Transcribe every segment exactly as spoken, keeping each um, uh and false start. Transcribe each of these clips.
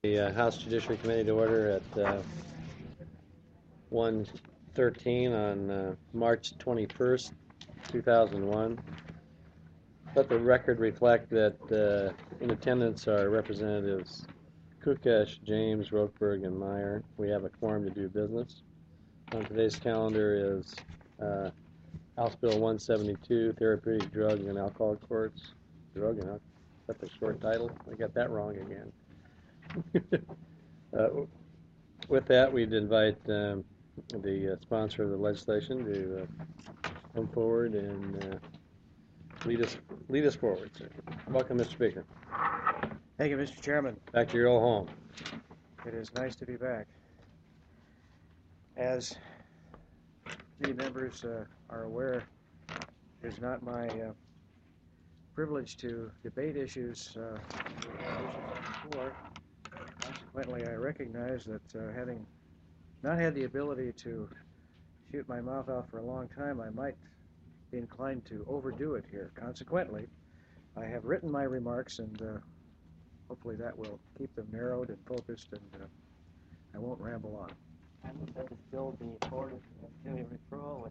The uh, House Judiciary Committee to order at uh, one thirteen on uh, March twenty-first, two thousand one. Let the record reflect that uh, in attendance are Representatives Kukesh, James, Rothberg, and Meyer. We have a quorum to do business. On today's calendar is uh, House Bill one seventy-two, Therapeutic Drug and Alcohol Courts. Drug and Alcohol. That's the short title. I got that wrong again. uh, with that, we'd invite um, the uh, sponsor of the legislation to uh, come forward and uh, lead us lead us forward. Sir. Welcome, Mister Speaker. Thank you, Mister Chairman. Back to your old home. It is nice to be back. As many members uh, are aware, it is not my uh, privilege to debate issues uh, before. Consequently, I recognize that uh, having not had the ability to shoot my mouth out for a long time, I might be inclined to overdo it here. Consequently, I have written my remarks, and uh, hopefully that will keep them narrowed and focused, and uh, I won't ramble on. I move that this bill be forwarded to committee referral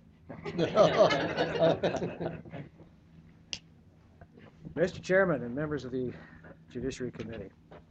with Mister Chairman and members of the Judiciary Committee,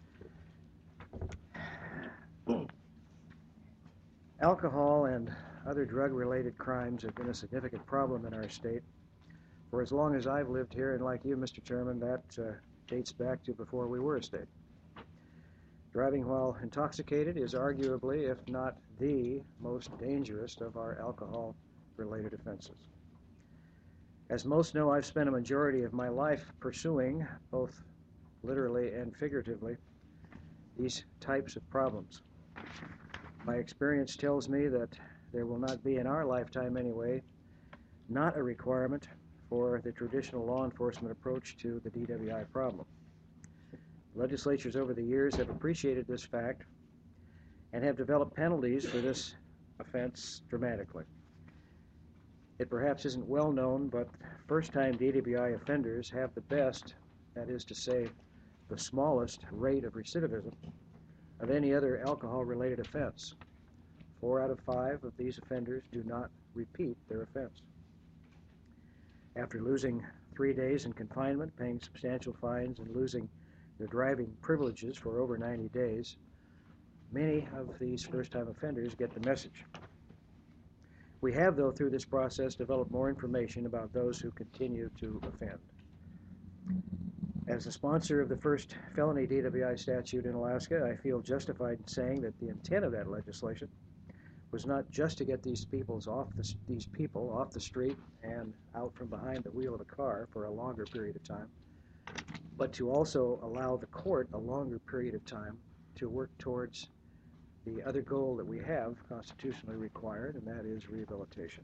alcohol and other drug-related crimes have been a significant problem in our state for as long as I've lived here, and like you, Mister Chairman, that uh, dates back to before we were a state. Driving while intoxicated is arguably, if not the most dangerous of our alcohol-related offenses. As most know, I've spent a majority of my life pursuing, both literally and figuratively, these types of problems. My experience tells me that there will not be, in our lifetime anyway, not a requirement for the traditional law enforcement approach to the D W I problem. Legislatures over the years have appreciated this fact and have developed penalties for this offense dramatically. It perhaps isn't well known, but first-time D W I offenders have the best, that is to say, the smallest rate of recidivism of any other alcohol-related offense. Four out of five of these offenders do not repeat their offense. After losing three days in confinement, paying substantial fines, and losing their driving privileges for over ninety days, many of these first-time offenders get the message. We have, though, through this process, developed more information about those who continue to offend. As the sponsor of the first felony D W I statute in Alaska, I feel justified in saying that the intent of that legislation was not just to get these people's off the, these people off the street and out from behind the wheel of a car for a longer period of time, but to also allow the court a longer period of time to work towards the other goal that we have constitutionally required, and that is rehabilitation.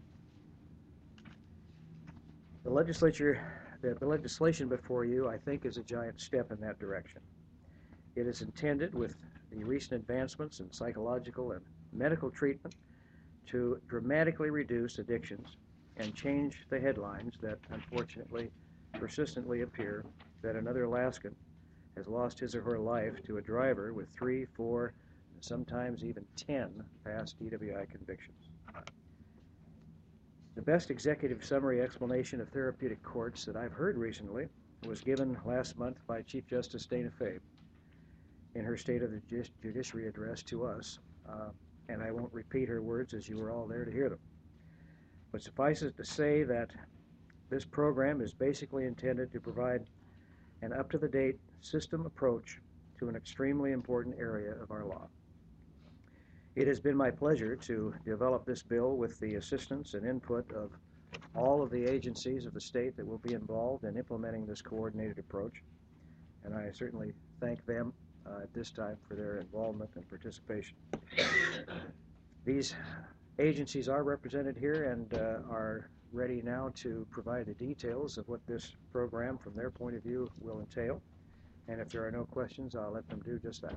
The legislature, the, the legislation before you, I think, is a giant step in that direction. It is intended, with the recent advancements in psychological and medical treatment, to dramatically reduce addictions and change the headlines that unfortunately persistently appear that another Alaskan has lost his or her life to a driver with three, four, and sometimes even ten past D W I convictions. The best executive summary explanation of therapeutic courts that I've heard recently was given last month by Chief Justice Dana Fey in her State of the Judiciary address to us, uh, and I won't repeat her words as you were all there to hear them. But suffice it to say that this program is basically intended to provide an up-to-the-date system approach to an extremely important area of our law. It has been my pleasure to develop this bill with the assistance and input of all of the agencies of the state that will be involved in implementing this coordinated approach, and I certainly thank them uh, at this time for their involvement and participation. These agencies are represented here and uh, are ready now to provide the details of what this program from their point of view will entail, and if there are no questions, I'll let them do just that.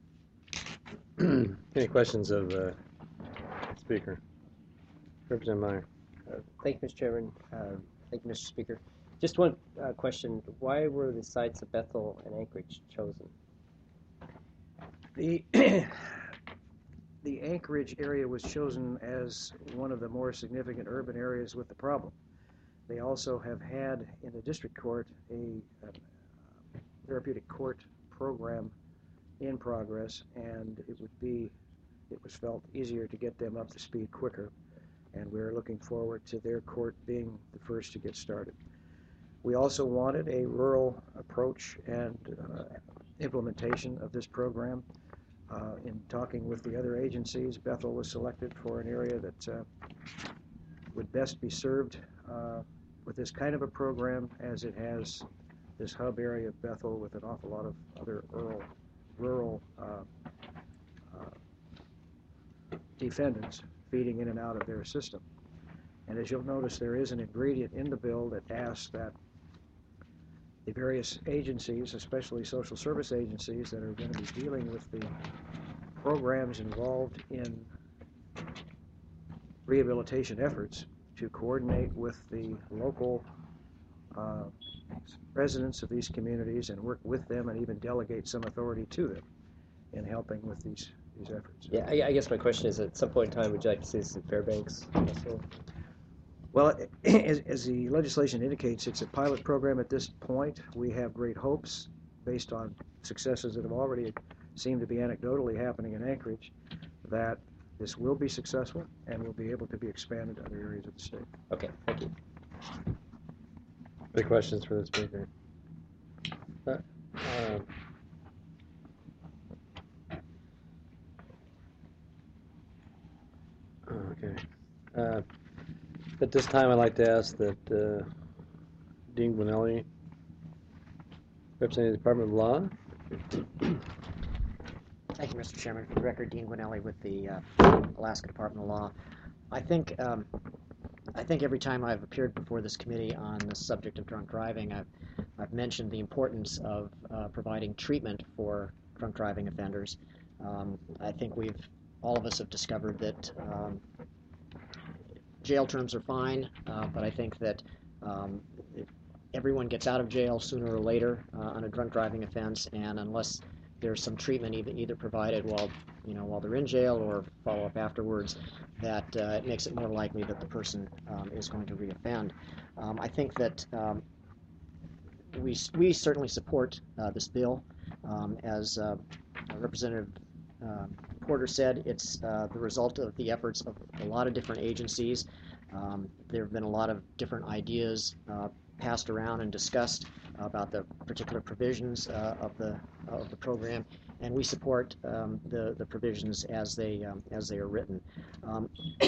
Any questions of the uh, Speaker? Representative Meyer. Uh, thank you, Mister Chairman. Uh, thank you, Mister Speaker. Just one uh, question. Why were the sites of Bethel and Anchorage chosen? The the Anchorage area was chosen as one of the more significant urban areas with the problem. They also have had in the district court a, a therapeutic court program in progress, and it would be, it was felt easier to get them up to speed quicker, and we're looking forward to their court being the first to get started. We also wanted a rural approach and uh, implementation of this program. Uh, in talking with the other agencies, Bethel was selected for an area that uh, would best be served uh, with this kind of a program, as it has this hub area of Bethel with an awful lot of other rural, rural uh, uh, defendants feeding in and out of their system. And as you'll notice, there is an ingredient in the bill that asks that the various agencies, especially social service agencies that are going to be dealing with the programs involved in rehabilitation efforts, to coordinate with the local uh, residents of these communities and work with them and even delegate some authority to them in helping with these, these efforts. Yeah, I, I guess my question is, at some point in time, would you like to see this in Fairbanks also? Well, as, as the legislation indicates, it's a pilot program at this point. We have great hopes based on successes that have already seemed to be anecdotally happening in Anchorage, that this will be successful and will be able to be expanded to other areas of the state. Okay, thank you. Any questions for the speaker? Uh, um, okay. Uh, At this time, I'd like to ask that uh, Dean Gwinelli, representing the Department of Law. Thank you, Mister Chairman. For the record, Dean Gwinelli with the uh, Alaska Department of Law. I think um, I think every time I've appeared before this committee on the subject of drunk driving, I've I've mentioned the importance of uh, providing treatment for drunk driving offenders. Um, I think we've all of us have discovered that um, jail terms are fine, uh, but I think that um, if everyone gets out of jail sooner or later uh, on a drunk driving offense, and unless there's some treatment either, either provided while you know while they're in jail or follow up afterwards, that uh, it makes it more likely that the person um, is going to reoffend. Um, I think that um, we we certainly support uh, this bill. Um, as uh, Representative uh, Porter said, it's uh, the result of the efforts of a lot of different agencies. Um, there have been a lot of different ideas uh, passed around and discussed about the particular provisions uh, of the of the program, and we support um, the the provisions as they um, as they are written. Um,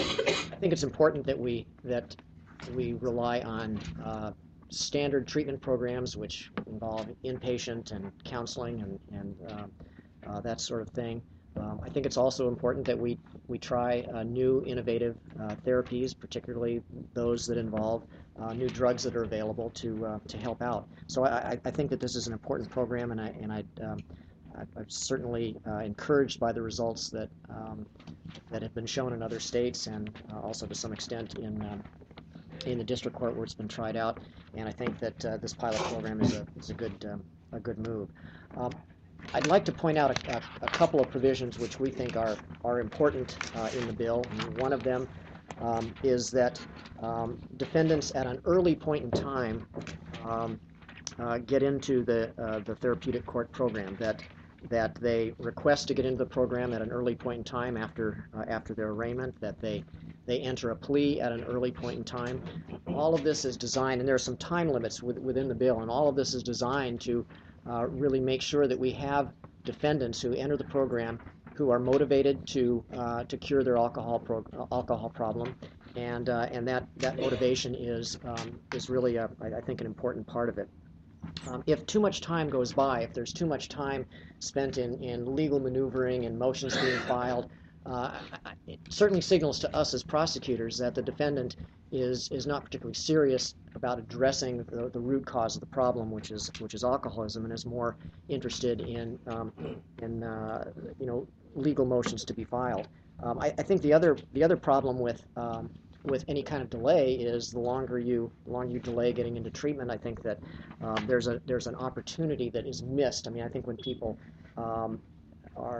I think it's important that we that we rely on uh, standard treatment programs which involve inpatient and counseling and and uh, uh, that sort of thing. Um, I think it's also important that we we try uh, new innovative uh, therapies, particularly those that involve uh, new drugs that are available to uh, to help out. So I, I think that this is an important program, and I and I um, I'm certainly uh, encouraged by the results that um, that have been shown in other states, and uh, also to some extent in um, in the district court where it's been tried out. And I think that uh, this pilot program is a is a good um, a good move. Um, I'd like to point out a, a, a couple of provisions which we think are, are important uh, in the bill. And one of them um, is that um, defendants at an early point in time um, uh, get into the, uh, the therapeutic court program, that, that they request to get into the program at an early point in time after, uh, after their arraignment, that they, they enter a plea at an early point in time. All of this is designed, and there are some time limits with, within the bill, and all of this is designed to Uh, really make sure that we have defendants who enter the program who are motivated to uh, to cure their alcohol pro alcohol problem, and uh, and that that motivation is um, is really a, I think an important part of it. Um, if too much time goes by, if there's too much time spent in in legal maneuvering and motions being filed, uh, it certainly signals to us as prosecutors that the defendant is is not particularly serious about addressing the, the root cause of the problem, which is which is alcoholism, and is more interested in um, in uh, you know legal motions to be filed. Um, I, I think the other the other problem with um, with any kind of delay is the longer you the longer you delay getting into treatment. I think that um, there's a there's an opportunity that is missed. I mean, I think when people um, are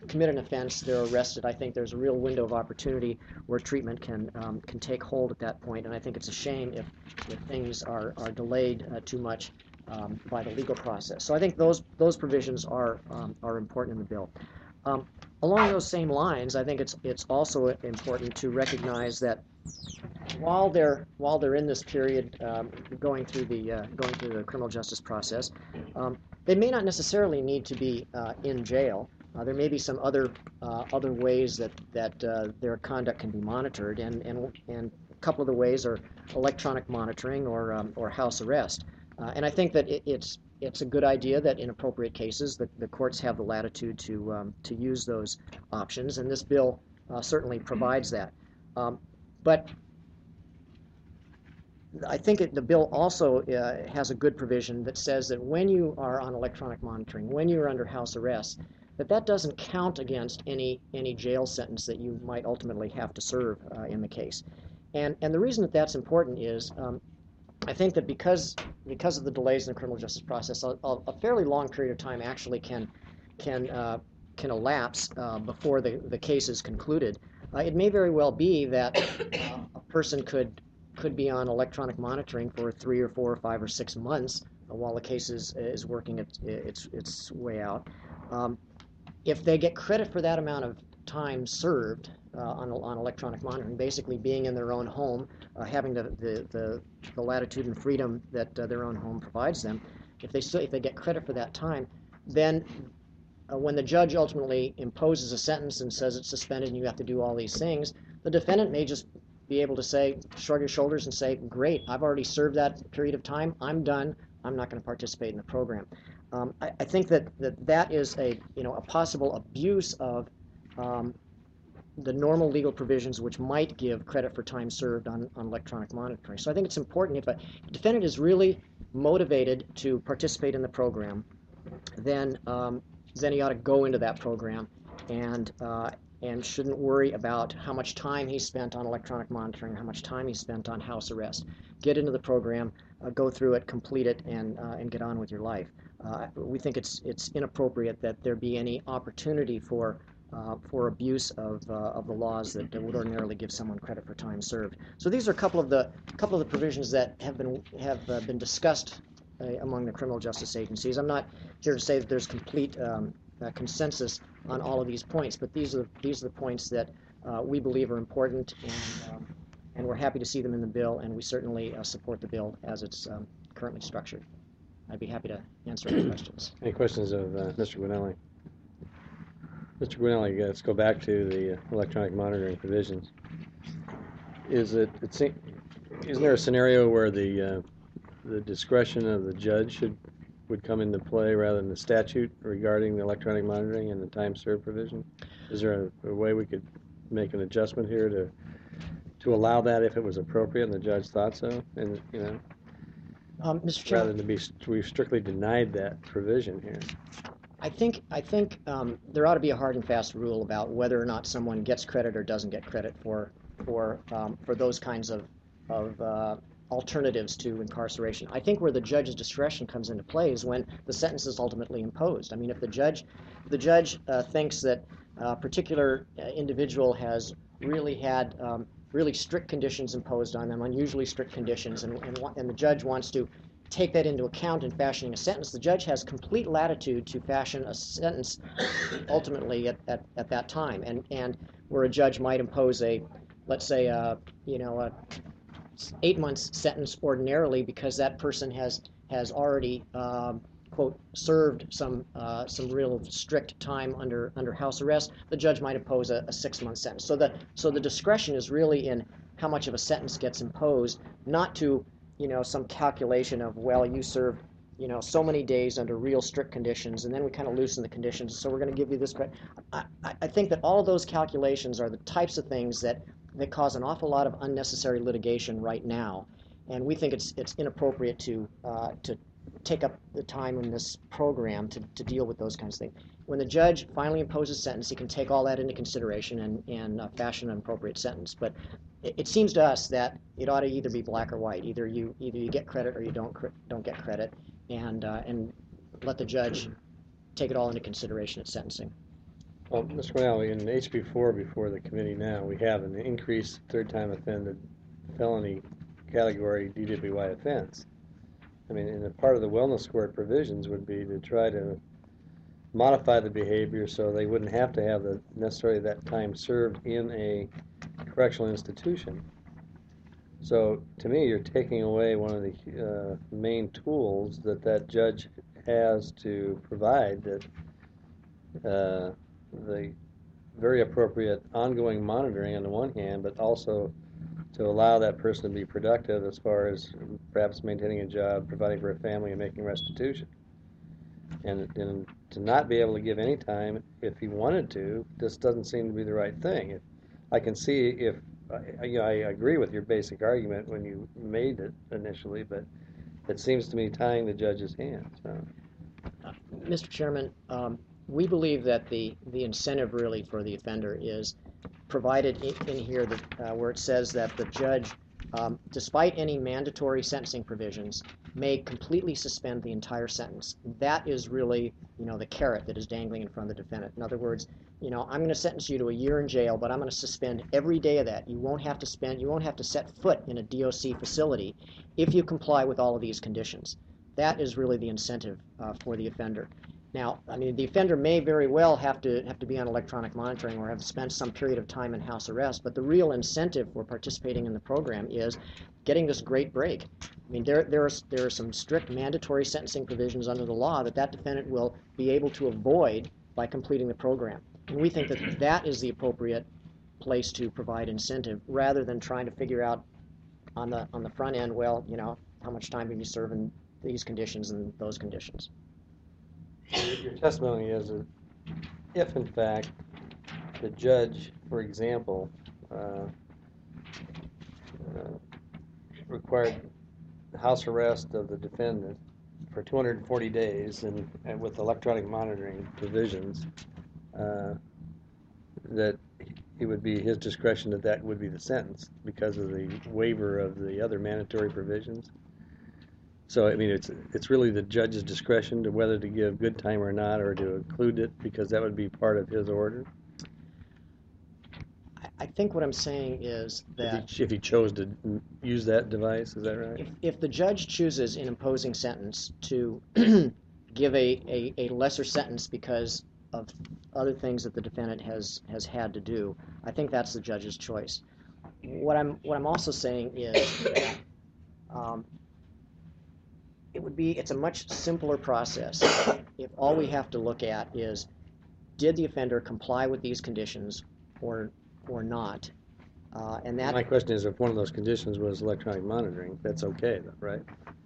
commit an offense, they're arrested. I think there's a real window of opportunity where treatment can um, can take hold at that point, and I think it's a shame if, if things are, are delayed uh, too much um, by the legal process. So I think those those provisions are um, are important in the bill. Um, along those same lines, I think it's it's also important to recognize that while they're while they're in this period um, going through the uh, going through the criminal justice process, um, they may not necessarily need to be uh, in jail. Uh, there may be some other uh, other ways that that uh, their conduct can be monitored, and and and a couple of the ways are electronic monitoring or um, or house arrest. Uh, and I think that it, it's it's a good idea that in appropriate cases the, the courts have the latitude to um, to use those options, and this bill uh, certainly provides that. Um, but I think it, the bill also uh, has a good provision that says that when you are on electronic monitoring, when you're under house arrest, that that doesn't count against any any jail sentence that you might ultimately have to serve uh, in the case. And and the reason that that's important is um, I think that because because of the delays in the criminal justice process, a, a fairly long period of time actually can can uh, can elapse uh, before the the case is concluded. Uh, it may very well be that uh, a person could could be on electronic monitoring for three or four or five or six months uh, while the case is is working its its its way out. Um, if they get credit for that amount of time served uh, on on electronic monitoring, basically being in their own home, uh, having the, the the the latitude and freedom that uh, their own home provides them, if they still if they get credit for that time, then uh, when the judge ultimately imposes a sentence and says it's suspended and you have to do all these things, the defendant may just be able to say, shrug your shoulders and say, great, I've already served that period of time, I'm done, I'm not going to participate in the program. Um, I, I think that, that that is a, you know, a possible abuse of um, the normal legal provisions which might give credit for time served on, on electronic monitoring. So I think it's important if a defendant is really motivated to participate in the program, then, um, then he ought to go into that program and uh, and shouldn't worry about how much time he spent on electronic monitoring, how much time he spent on house arrest. Get into the program, uh, go through it, complete it, and uh, and get on with your life. Uh, we think it's it's inappropriate that there be any opportunity for uh, for abuse of uh, of the laws that would ordinarily give someone credit for time served. So these are a couple of the couple of the provisions that have been have uh, been discussed uh, among the criminal justice agencies. I'm not here to say that there's complete um, uh, consensus on all of these points, but these are these are the points that uh, we believe are important, and um, and we're happy to see them in the bill, and we certainly uh, support the bill as it's um, currently structured. I'd be happy to answer any questions. Any questions of uh, Mister Gwinelli? Mister Gwinelli, let's go back to the uh, electronic monitoring provisions. Is it, it seem, isn't there a scenario where the uh, the discretion of the judge should would come into play rather than the statute regarding the electronic monitoring and the time served provision? Is there a, a way we could make an adjustment here to to allow that if it was appropriate and the judge thought so? And you know, um, Mister rather Chairman, than be we've strictly denied that provision here. I think I think um, there ought to be a hard and fast rule about whether or not someone gets credit or doesn't get credit for for um, for those kinds of of uh, alternatives to incarceration. I think where the judge's discretion comes into play is when the sentence is ultimately imposed. I mean, if the judge if the judge uh, thinks that a particular uh, individual has really had um, really strict conditions imposed on them, unusually strict conditions, and, and and the judge wants to take that into account in fashioning a sentence, the judge has complete latitude to fashion a sentence ultimately at, at, at that time. And and where a judge might impose a, let's say, a, you know, a eight months sentence ordinarily because that person has has already um, quote served some uh, some real strict time under under house arrest, the judge might impose a, a six month sentence. So the so the discretion is really in how much of a sentence gets imposed, not to you know, some calculation of, well, you served, you know, so many days under real strict conditions, and then we kind of loosen the conditions, so we're going to give you this credit. I, I think that all of those calculations are the types of things that, that cause an awful lot of unnecessary litigation right now, and we think it's it's inappropriate to uh, to take up the time in this program to, to deal with those kinds of things. When the judge finally imposes a sentence, he can take all that into consideration and, and uh, fashion an appropriate sentence. But it, it seems to us that it ought to either be black or white. Either you either you get credit or you don't don't get credit, and uh, and let the judge take it all into consideration at sentencing. Well, Mister Cornell, in H B four before the committee now, we have an increased third-time offended felony category D W I offense. I mean, and a part of the wellness court provisions would be to try to modify the behavior so they wouldn't have to have the necessarily that time served in a correctional institution. So to me, you're taking away one of the uh, main tools that that judge has to provide that uh, the very appropriate ongoing monitoring on the one hand, but also to allow that person to be productive as far as perhaps maintaining a job, providing for a family, and making restitution. And, and to not be able to give any time if he wanted to, this doesn't seem to be the right thing. If, I can see if, I, you know, I agree with your basic argument when you made it initially, but it seems to me tying the judge's hands. So. Uh, Mister Chairman, um, we believe that the, the incentive really for the offender is provided in, in here that, uh, where it says that the judge, um, despite any mandatory sentencing provisions, may completely suspend the entire sentence. That is really, you know, the carrot that is dangling in front of the defendant. In other words, you know, I'm going to sentence you to a year in jail, but I'm going to suspend every day of that. You won't have to spend, you won't have to set foot in a D O C facility if you comply with all of these conditions. That is really the incentive uh, for the offender. Now, I mean, the offender may very well have to have to be on electronic monitoring or have spent some period of time in house arrest, but the real incentive for participating in the program is getting this great break. I mean, there there are there are some strict mandatory sentencing provisions under the law that that defendant will be able to avoid by completing the program, and we think that that is the appropriate place to provide incentive rather than trying to figure out on the on the front end, well, you know, how much time can you serve in these conditions and those conditions. Your testimony is that if, in fact, the judge, for example, uh, uh, required house arrest of the defendant for two hundred forty days and, and with electronic monitoring provisions, uh, that it would be his discretion that that would be the sentence because of the waiver of the other mandatory provisions. So, I mean, it's it's really the judge's discretion to whether to give good time or not, or to include it, because that would be part of his order. I think what I'm saying is that if he, if he chose to use that device, is that right? If, if the judge chooses in imposing sentence to give a, a, a lesser sentence because of other things that the defendant has, has had to do, I think that's the judge's choice. What I'm what I'm also saying is that um, it would be it's a much simpler process if all we have to look at is, did the offender comply with these conditions or or not? Uh, and that my question is, if one of those conditions was electronic monitoring, that's okay, right?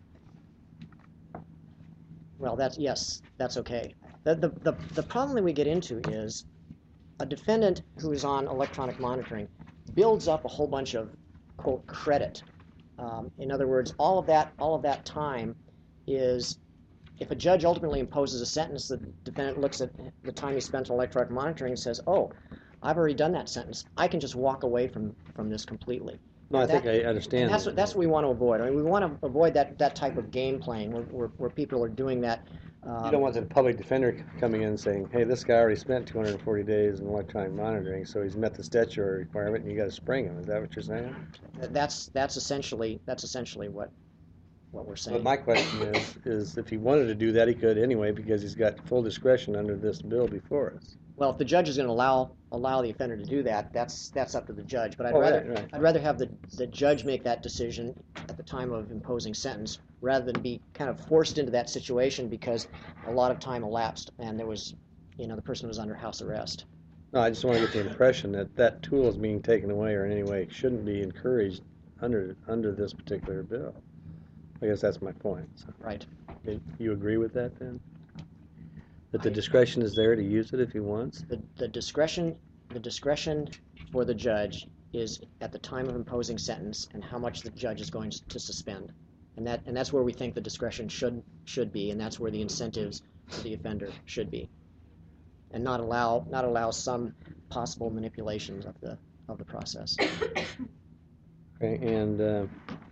Well, that's yes, that's okay. The, the the the problem that we get into is a defendant who is on electronic monitoring builds up a whole bunch of quote credit. Um, in other words, all of that all of that time is, if a judge ultimately imposes a sentence, the defendant looks at the time he spent on electronic monitoring and says, "Oh, I've already done that sentence. I can just walk away from, from this completely." No, I that, think I understand. And that's that. what that's what we want to avoid. I mean, we want to avoid that, that type of game playing where, where, where people are doing that. Um, you don't want the public defender coming in and saying, "Hey, this guy already spent two hundred forty days in electronic monitoring, so he's met the statutory requirement, and you got to spring him." Is that what you're saying? That's that's essentially that's essentially what what we're saying. But my question is, is if he wanted to do that, he could anyway, because he's got full discretion under this bill before us. Well, if the judge is going to allow allow the offender to do that, that's that's up to the judge. But I'd Oh, rather right, right. I'd rather have the the judge make that decision at the time of imposing sentence, rather than be kind of forced into that situation because a lot of time elapsed and there was, you know, the person was under house arrest. No, I just want to get the impression that that tool is being taken away, or in any way shouldn't be encouraged under under this particular bill. I guess that's my point. So. Right. Do you agree with that then? That the discretion is there to use it if he wants? The the discretion the discretion for the judge is at the time of imposing sentence and how much the judge is going to suspend. And that and that's where we think the discretion should should be, and that's where the incentives for the offender should be. And not allow not allow some possible manipulations of the of the process. Okay, and uh,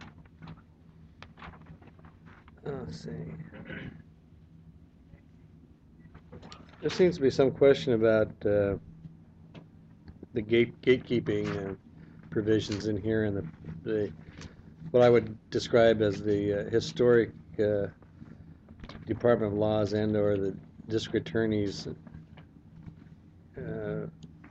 let's see. There seems to be some question about uh, the gate gatekeeping uh, provisions in here and the, the what I would describe as the uh, historic uh, Department of Laws and or the district attorneys. Uh,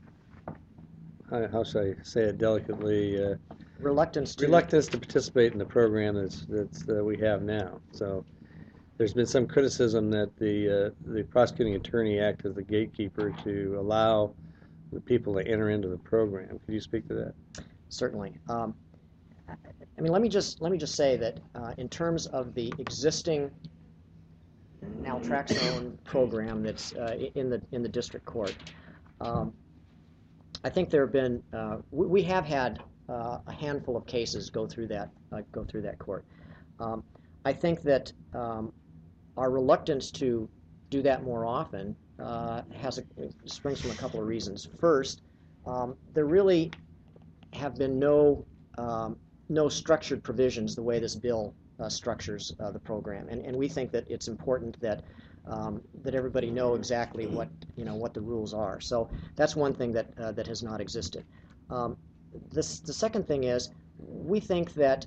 how, how should I say it delicately? Uh, Reluctance to reluctance to participate in the program that's that's uh, we have now. So there's been some criticism that the uh, the prosecuting attorney acts as the gatekeeper to allow the people to enter into the program. Could you speak to that? Certainly. Um, I mean, let me just let me just say that uh, in terms of the existing naltrexone program that's uh, in the in the district court, um, I think there have been uh, we, we have had uh, a handful of cases go through that uh, go through that court. Um, I think that um, our reluctance to do that more often uh, has a, springs from a couple of reasons. First, um, there really have been no um, no structured provisions the way this bill uh, structures uh, the program, and and we think that it's important that um, that everybody know exactly what you know what the rules are. So that's one thing that uh, that has not existed. Um, this the second thing is we think that,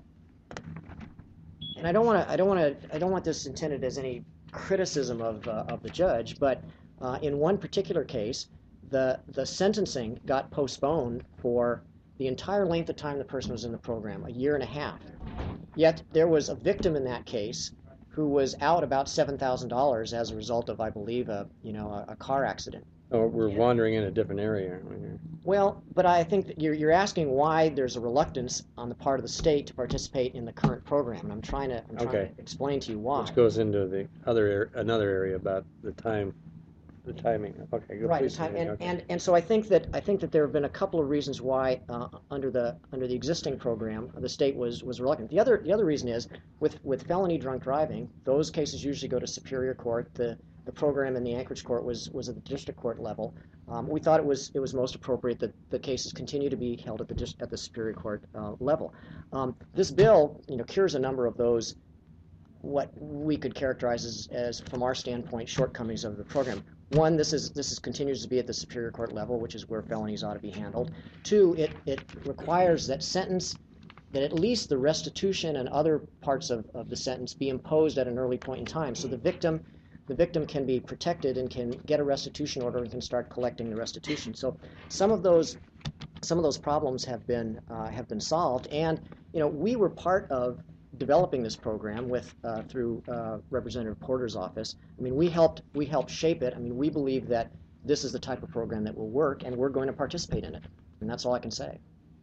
and I don't want to I don't want to I don't want this intended as any criticism of uh, of the judge, but uh, in one particular case, the the sentencing got postponed for the entire length of time the person was in the program, a year and a half. Yet there was a victim in that case who was out about seven thousand dollars as a result of, I believe, a you know a, a car accident. Oh, we're wandering in a different area, aren't we? Here? Well, but I think that you're, you're asking why there's a reluctance on the part of the state to participate in the current program, and I'm trying to, I'm trying Okay. to explain to you why. Which goes into the other ar- another area about the time, the timing. Okay, go Right, please. time, and, Okay. and and so I think that I think that there have been a couple of reasons why uh, under the under the existing program the state was was reluctant. The other the other reason is with with felony drunk driving, those cases usually go to Superior Court. The the program in the Anchorage Court was was at the district court level. Um, we thought it was it was most appropriate that the cases continue to be held at the dis- at the Superior Court uh, level. Um, this bill, you know, cures a number of those what we could characterize as, as from our standpoint, shortcomings of the program. One, this is this is continues to be at the Superior Court level, which is where felonies ought to be handled. Two, it, it requires that sentence, that at least the restitution and other parts of, of the sentence be imposed at an early point in time, so the victim the victim can be protected and can get a restitution order and can start collecting the restitution. So some of those some of those problems have been uh, have been solved, and you know we were part of developing this program with uh, through uh, Representative Porter's office. I mean, we helped we helped shape it. I mean, we believe that this is the type of program that will work, and we're going to participate in it. And that's all I can say.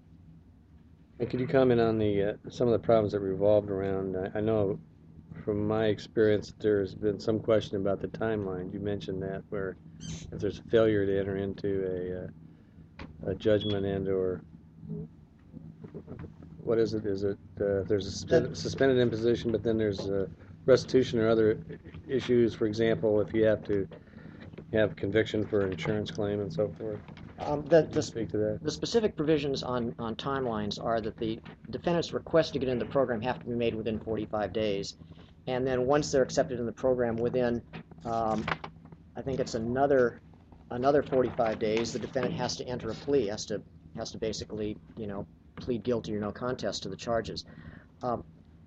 And could you comment on the uh, some of the problems that revolved around? I, I know from my experience there's been some question about the timeline. You mentioned that where if there's a failure to enter into a uh, a judgment and or what is it? Is it uh, there's a suspended, suspended imposition, but then there's a restitution or other issues? For example, if you have to have conviction for an insurance claim and so forth. Um, the, the, Speak to that. The specific provisions on, on timelines are that the defendant's request to get into the program have to be made within forty-five days. And then once they're accepted in the program within, um, I think it's another another forty-five days, the defendant has to enter a plea, has to has to basically, you know, plead guilty or no contest to the charges. Um,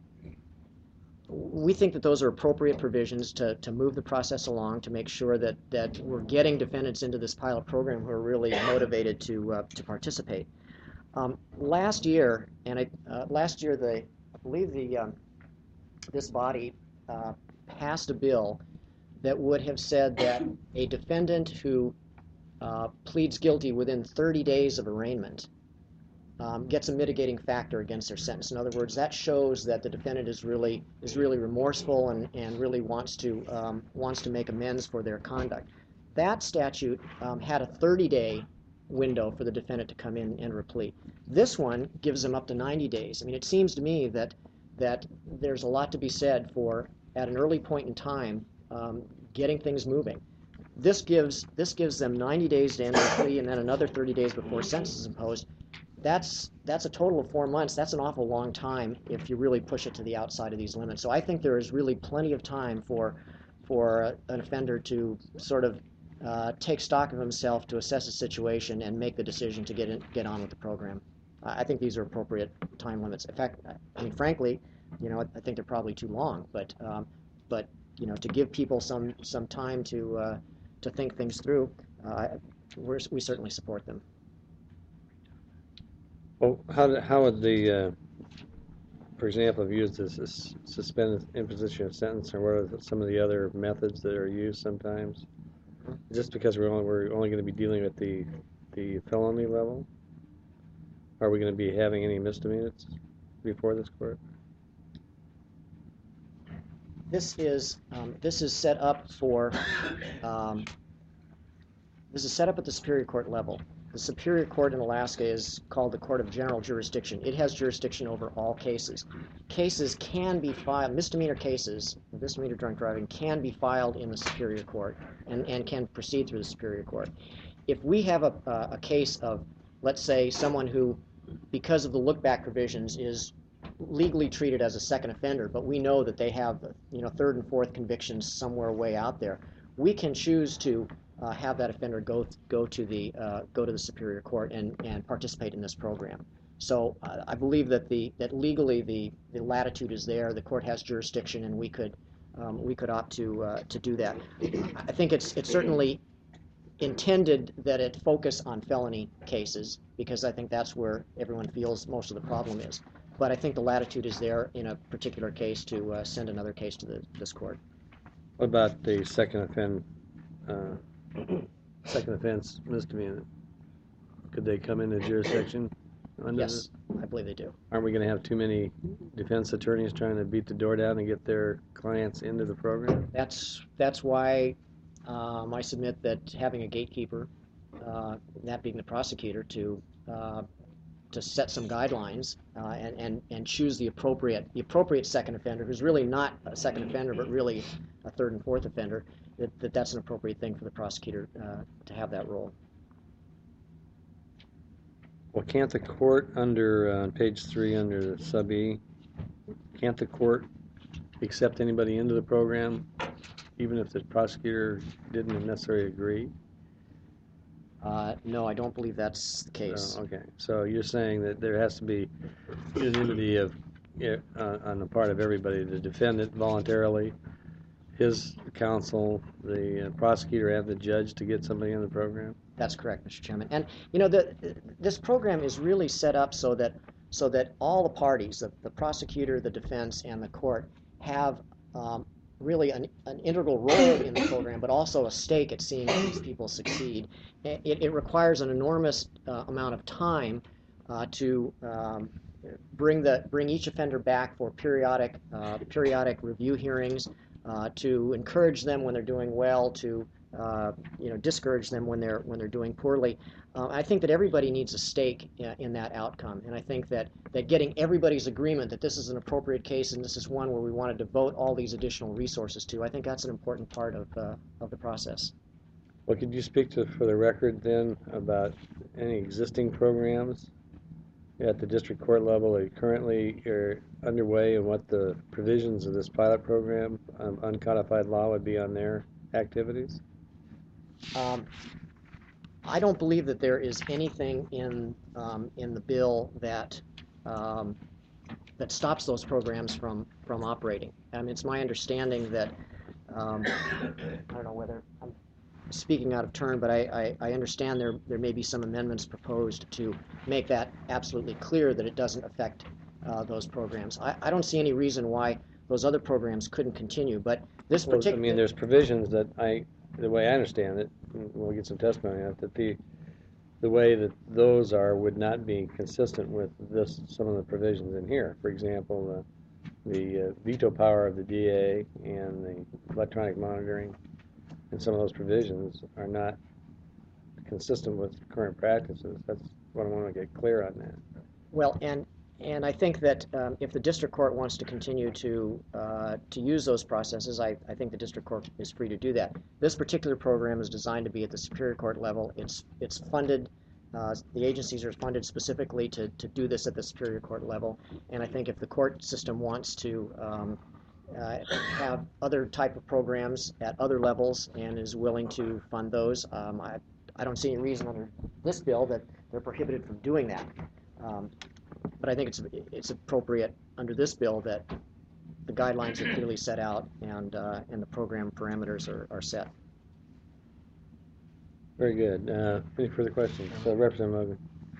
we think that those are appropriate provisions to, to move the process along, to make sure that, that we're getting defendants into this pilot program who are really motivated to uh, to participate. Um, last year, and I, uh, last year, the I believe the um, this body uh, passed a bill that would have said that a defendant who uh, pleads guilty within thirty days of arraignment Um, gets a mitigating factor against their sentence. In other words, that shows that the defendant is really is really remorseful and, and really wants to um, wants to make amends for their conduct. That statute um, had a thirty-day window for the defendant to come in and enter a plea. This one gives them up to ninety days. I mean, it seems to me that that there's a lot to be said for at an early point in time um, getting things moving. This gives this gives them ninety days to enter a plea and then another thirty days before sentence is imposed. That's that's a total of four months. That's an awful long time if you really push it to the outside of these limits. So I think there is really plenty of time for for an offender to sort of uh, take stock of himself to assess the situation and make the decision to get in, get on with the program. I I think these are appropriate time limits. In fact, I mean, frankly, you know, I think they're probably too long. But um, but you know, to give people some some time to uh, to think things through, uh, we're, we certainly support them. Well, how, do- how would the, uh, for example, if used as a s- suspended imposition of sentence, or what are some of the other methods that are used sometimes? Just because we're only, we're only going to be dealing with the, the felony level? Are we going to be having any misdemeanors before this court? This is um, this is set up for um, this is set up at the Superior Court level. The Superior Court in Alaska is called the Court of General Jurisdiction. It has jurisdiction over all cases. Cases can be filed, misdemeanor cases, misdemeanor drunk driving can be filed in the Superior Court and, and can proceed through the Superior Court. If we have a, a, a case of, let's say, someone who, because of the look-back provisions, is legally treated as a second offender, but we know that they have, you know, third and fourth convictions somewhere way out there, we can choose to uh, have that offender go go to the uh, go to the Superior Court and, and participate in this program. So uh, I believe that the that legally the, the latitude is there. The court has jurisdiction, and we could um, we could opt to uh, to do that. I think it's it's certainly intended that it focus on felony cases, because I think that's where everyone feels most of the problem is. But I think the latitude is there in a particular case to uh, send another case to the, this court. What about the second offend, uh, second offense misdemeanor? Could they come into jurisdiction under Yes, this? I believe they do. Aren't we going to have too many defense attorneys trying to beat the door down and get their clients into the program? That's that's why um, I submit that having a gatekeeper, uh, that being the prosecutor, to uh, to set some guidelines uh, and, and and choose the appropriate the appropriate second offender, who's really not a second offender but really a third and fourth offender, that, that that's an appropriate thing for the prosecutor uh, to have that role. Well, can't the court under, uh, page three, under the sub E, can't the court accept anybody into the program, even if the prosecutor didn't necessarily agree? Uh, no, I don't believe that's the case. Oh, okay, so you're saying that there has to be unanimity of, yeah, uh, on the part of everybody, the defendant voluntarily, his counsel, the uh, prosecutor, and the judge to get somebody in the program? That's correct, Mister Chairman. And you know, the, this program is really set up so that so that all the parties, the, the prosecutor, the defense, and the court, have um, really an, an integral role in the program, but also a stake at seeing these people succeed. It, it requires an enormous uh, amount of time uh, to um, bring the bring each offender back for periodic uh, periodic review hearings, uh, to encourage them when they're doing well, to Uh, you know, discourage them when they're when they're doing poorly. Uh, I think that everybody needs a stake in, in that outcome, and I think that that getting everybody's agreement that this is an appropriate case and this is one where we want to devote all these additional resources to, I think that's an important part of uh, of the process. Well, could you speak to, for the record then, about any existing programs at the district court level that currently are underway, and what the provisions of this pilot program, um, uncodified law, would be on their activities? Um, I don't believe that there is anything in um, in the bill that um, that stops those programs from from operating. I mean, it's my understanding that um, I don't know whether I'm speaking out of turn, but I, I, I understand there there may be some amendments proposed to make that absolutely clear that it doesn't affect uh, those programs. I, I don't see any reason why those other programs couldn't continue, but this Well, particular I mean, there's provisions that I, the way I understand it, and we'll get some testimony on it, that the, the way that those are would not be consistent with this, some of the provisions in here. For example, the, the uh, veto power of the D A and the electronic monitoring, and some of those provisions are not consistent with current practices. That's what I want to get clear on that. Well, and and I think that um, if the district court wants to continue to uh, to use those processes, I, I think the district court is free to do that. This particular program is designed to be at the Superior Court level. It's it's funded. Uh, the agencies are funded specifically to, to do this at the Superior Court level, and I think if the court system wants to um, uh, have other type of programs at other levels and is willing to fund those. Um, I, I don't see any reason under this bill that they're prohibited from doing that. Um, but I think it's it's appropriate under this bill that the guidelines are clearly set out and uh, and the program parameters are, are set. Very good. Uh, any further questions? So Representative Mogan.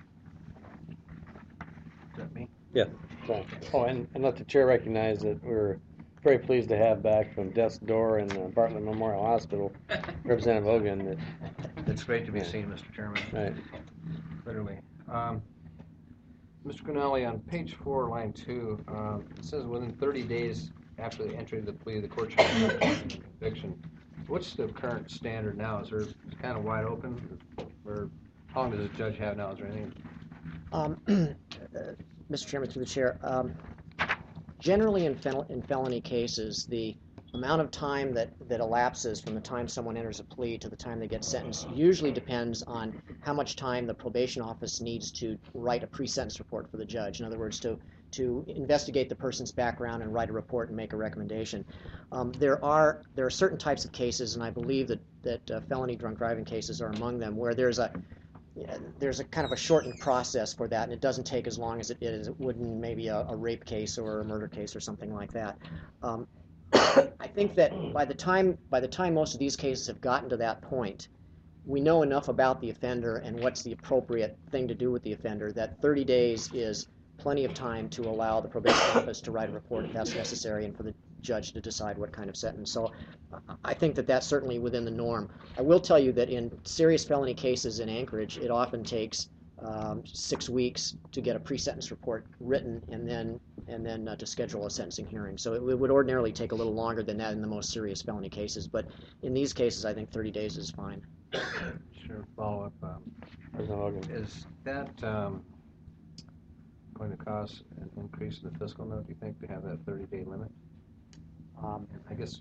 Is that me? Yeah. So, oh, and, and let the chair recognize that we're very pleased to have back from death's door in uh, Bartlett Memorial Hospital, Representative Hogan. That, It's great to be Yeah. seen, Mister Chairman. right. Literally. Um, Mister Grinnelli, on page four, line two, um, it says within thirty days after the entry of the plea, the court shall issue a conviction. What's the current standard now? Is there, it's kind of wide open? Or how long does the judge have now? Is there anything? Um, uh, Mister Chairman, through the chair, um, generally in, fel in felony cases, the amount of time that, that elapses from the time someone enters a plea to the time they get sentenced usually depends on how much time the probation office needs to write a pre-sentence report for the judge. In other words, to, to investigate the person's background and write a report and make a recommendation. Um, there are there are certain types of cases, and I believe that, that uh, felony drunk driving cases are among them, where there's a there's a kind of a shortened process for that, and it doesn't take as long as it is it would in maybe a, a rape case or a murder case or something like that. Um, I think that by the time by the time most of these cases have gotten to that point, we know enough about the offender and what's the appropriate thing to do with the offender that thirty days is plenty of time to allow the probation office to write a report if that's necessary and for the judge to decide what kind of sentence. So I think that that's certainly within the norm. I will tell you that in serious felony cases in Anchorage, it often takes um, six weeks to get a pre-sentence report written and then and then uh, to schedule a sentencing hearing. So it, it would ordinarily take a little longer than that in the most serious felony cases. But in these cases, I think thirty days is fine. Sure, follow up. Um, Representative Hogan. is that um, going to cause an increase in the fiscal note, do you think, to have that thirty-day limit? Um, I guess,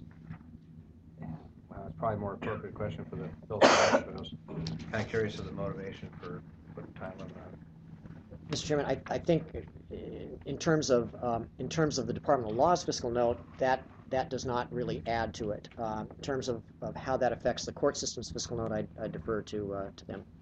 well, it's probably a more appropriate question for the bill, but I was kind of curious of the motivation for putting time limit on it. Mister Chairman, I, I think in, in terms of um, in terms of the Department of Law's fiscal note, that that does not really add to it. Um, in terms of, of how that affects the court system's fiscal note, I, I defer to uh, to them.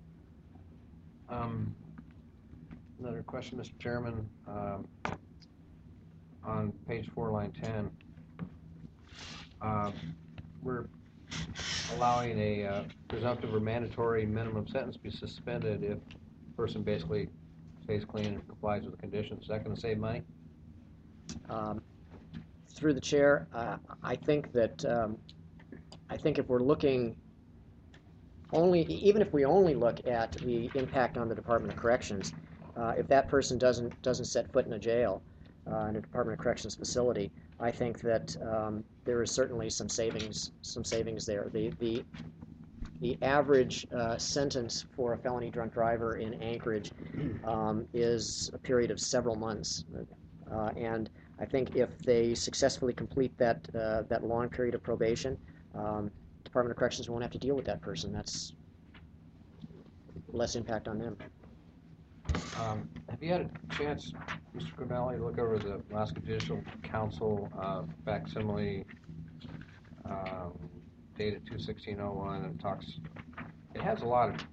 Um, another question, Mister Chairman. Um, on page four, line ten, uh, we're allowing a uh, presumptive or mandatory minimum sentence be suspended if the person basically stays clean and complies with the conditions. Is that going to save money? Um, through the chair, uh, I think that um, I think if we're looking only, even if we only look at the impact on the Department of Corrections, uh, if that person doesn't doesn't set foot in a jail, uh, in a Department of Corrections facility, I think that um, there is certainly some savings some savings there. The the the average uh, sentence for a felony drunk driver in Anchorage um, is a period of several months, uh, and I think if they successfully complete that uh, that long period of probation, um, Department of Corrections won't have to deal with that person. That's less impact on them. Um, have you had a chance, Mister Grinnelli, to look over the Alaska Judicial Council uh, facsimile um, dated two sixteen oh one and talks? It has a lot of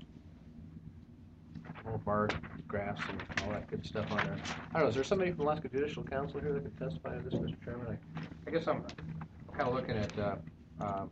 little bar graphs and all that good stuff on there. I don't know. Is there somebody from Alaska Judicial Council here that could testify to this, Mister Chairman? I, I guess I'm kind of looking at uh, uh,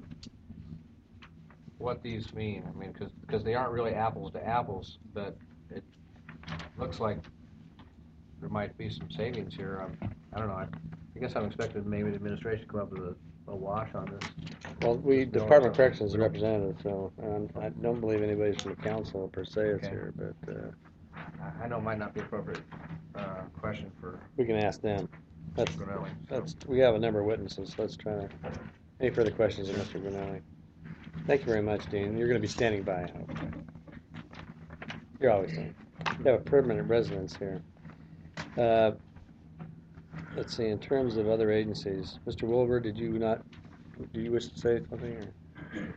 what these mean. I mean, because because they aren't really apples to apples, but it looks like there might be some savings here. Um, I don't know. I, I guess I'm expecting maybe the administration to come up with a, a wash on this. Well, we, Department of Corrections is representative, so um, I don't believe anybody's from the council per se is Okay. here, but uh, I, I know it might not be appropriate uh, question for we can ask them. That's, Grinnelli. that's, we have a number of witnesses, so let's try to, any further questions of Mister Grinnelli? Thank you very much, Dean. You're going to be standing by, I hope. You're always there. You have a permanent residence here. Uh, let's see, in terms of other agencies, Mister Wilbur, did you not, do you wish to say something? Or?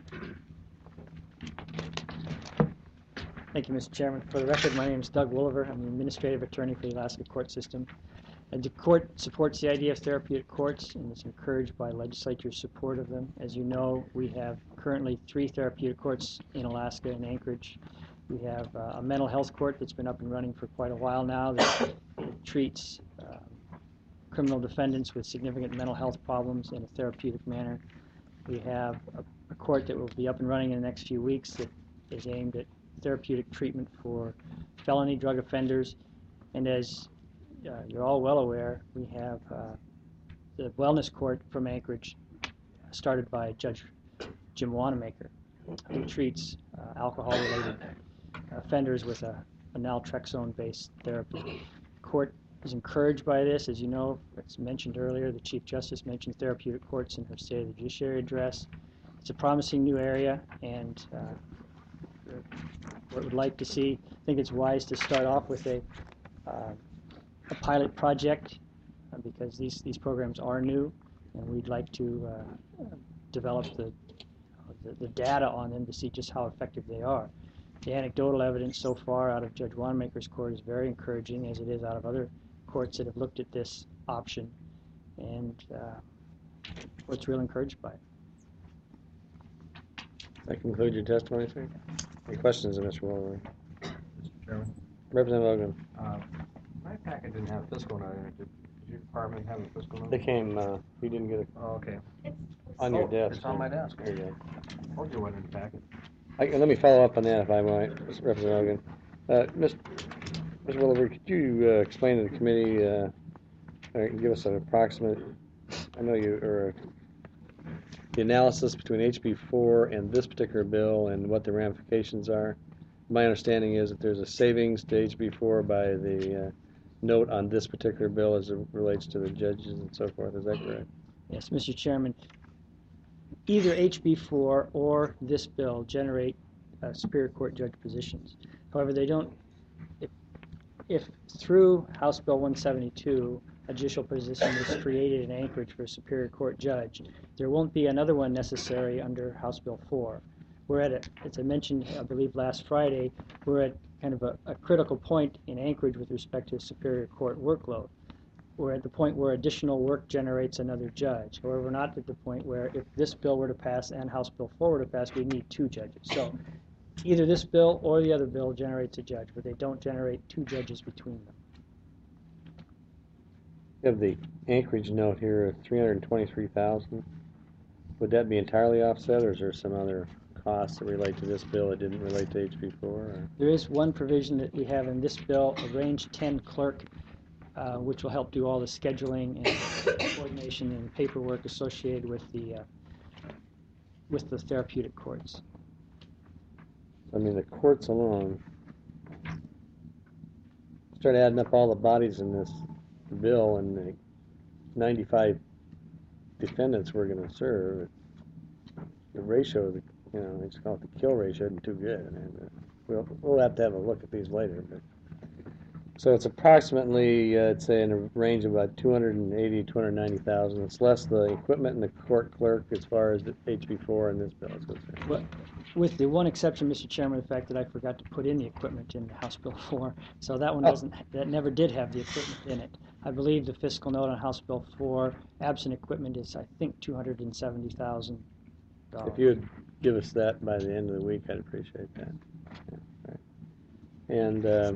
Thank you, Mister Chairman. For the record, my name is Doug Wolliver. I'm the administrative attorney for the Alaska court system. And the court supports the idea of therapeutic courts and is encouraged by legislature's support of them. As you know, we have currently three therapeutic courts in Alaska and Anchorage. We have uh, a mental health court that's been up and running for quite a while now that treats uh, criminal defendants with significant mental health problems in a therapeutic manner. We have a, a court that will be up and running in the next few weeks that is aimed at therapeutic treatment for felony drug offenders. And as uh, you're all well aware, we have uh, the wellness court from Anchorage, started by Judge Jim Wanamaker, who treats uh, alcohol-related offenders with a, a naltrexone-based therapy. Court is encouraged by this. As you know, it's mentioned earlier, the Chief Justice mentioned therapeutic courts in her State of the Judiciary address. It's a promising new area, and uh, what we'd like to see, I think it's wise to start off with a, uh, a pilot project uh, because these, these programs are new, and we'd like to uh, develop the, the, the data on them to see just how effective they are. The anecdotal evidence so far out of Judge Wanamaker's court is very encouraging, as it is out of other courts that have looked at this option, and uh, the court's real encouraged by it. That concludes your testimony, sir? Any questions of Mister Woolery? Mister Chairman, Representative Logan. uh, my packet didn't have a fiscal note in it. Did, did your department have a fiscal note? They came, uh, you didn't get it Oh, okay. on your Oh, desk. it's on my desk. There you go. Told you it wasn't in the packet. I, let me follow up on that if I might, Representative Logan. Uh, Mister Mister Woolery, could you uh, explain to the committee, uh, or give us an approximate, I know you, or the analysis between H B four and this particular bill and what the ramifications are? My understanding is that there's a savings to H B four by the uh, note on this particular bill as it relates to the judges and so forth. Is that correct? Yes, Mister Chairman. Either H B four or this bill generate uh, Superior Court judge positions. However, they don't, if, if through House Bill one seventy-two, a judicial position is created in Anchorage for a Superior Court judge, there won't be another one necessary under House Bill four. We're at, a, as I mentioned, I believe last Friday, we're at kind of a, a critical point in Anchorage with respect to Superior Court workload. We're at the point where additional work generates another judge. However, we're not at the point where if this bill were to pass and House Bill four were to pass, we need two judges. So either this bill or the other bill generates a judge, but they don't generate two judges between them. You have the Anchorage note here of three hundred twenty-three thousand dollars. Would that be entirely offset, or is there some other costs that relate to this bill that didn't relate to H B four? Or? There is one provision that we have in this bill, a range ten clerk, uh, which will help do all the scheduling and coordination and paperwork associated with the uh, with the therapeutic courts. I mean, the courts alone, start adding up all the bodies in this bill and the ninety-five defendants we're going to serve, the ratio, the, you know, it's called the kill ratio, isn't too good. I mean, we'll, we'll have to have a look at these later. But so it's approximately, uh, I'd say, in a range of about two hundred eighty, two hundred ninety thousand. It's less the equipment and the court clerk as far as the H B four and this bill is concerned. But with the one exception, Mister Chairman, the fact that I forgot to put in the equipment in House Bill four, so that one Oh. doesn't, that never did have the equipment in it. I believe the fiscal note on House Bill four, absent equipment, is I think two hundred seventy thousand dollars. If you would give us that by the end of the week, I'd appreciate that. Yeah, right. And uh,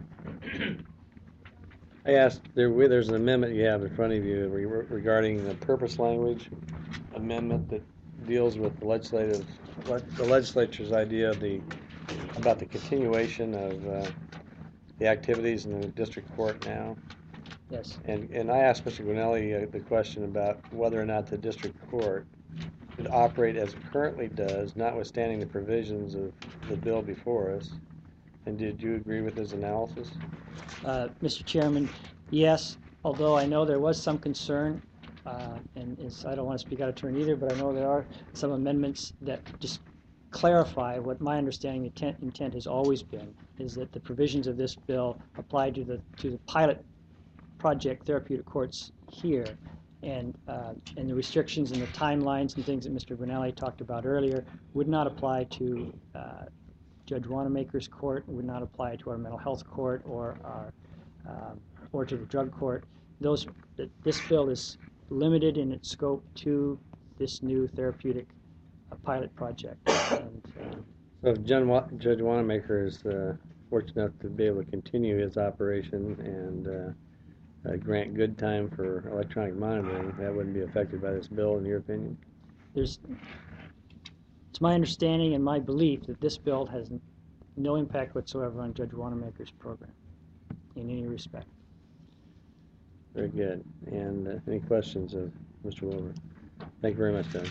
I asked, there, there's an amendment you have in front of you re- regarding the purpose language amendment that deals with the legislative, the legislature's idea of the, about the continuation of uh, the activities in the district court now. Yes. And, and I asked Mister Gwinelli uh, the question about whether or not the district court should operate as it currently does, notwithstanding the provisions of the bill before us. And did you agree with his analysis? Uh, Mister Chairman, yes, although I know there was some concern, uh, and it's, I don't want to speak out of turn either, but I know there are some amendments that just clarify what my understanding intent, intent has always been, is that the provisions of this bill apply to the to the pilot project therapeutic courts here, and uh, and the restrictions and the timelines and things that Mister Gwinelli talked about earlier would not apply to uh, Judge Wanamaker's court, would not apply to our mental health court or our um, or to the drug court. those that this bill is limited in its scope to this new therapeutic uh, pilot project. And, uh, So if John Wa- Judge Wanamaker is uh, fortunate enough to be able to continue his operation and uh, uh, grant good time for electronic monitoring, that wouldn't be affected by this bill, in your opinion? there's, it's my understanding and my belief that this bill has no impact whatsoever on Judge Wanamaker's program in any respect. Very good. And uh, any questions of Mister Wilbur? Thank you very much, John.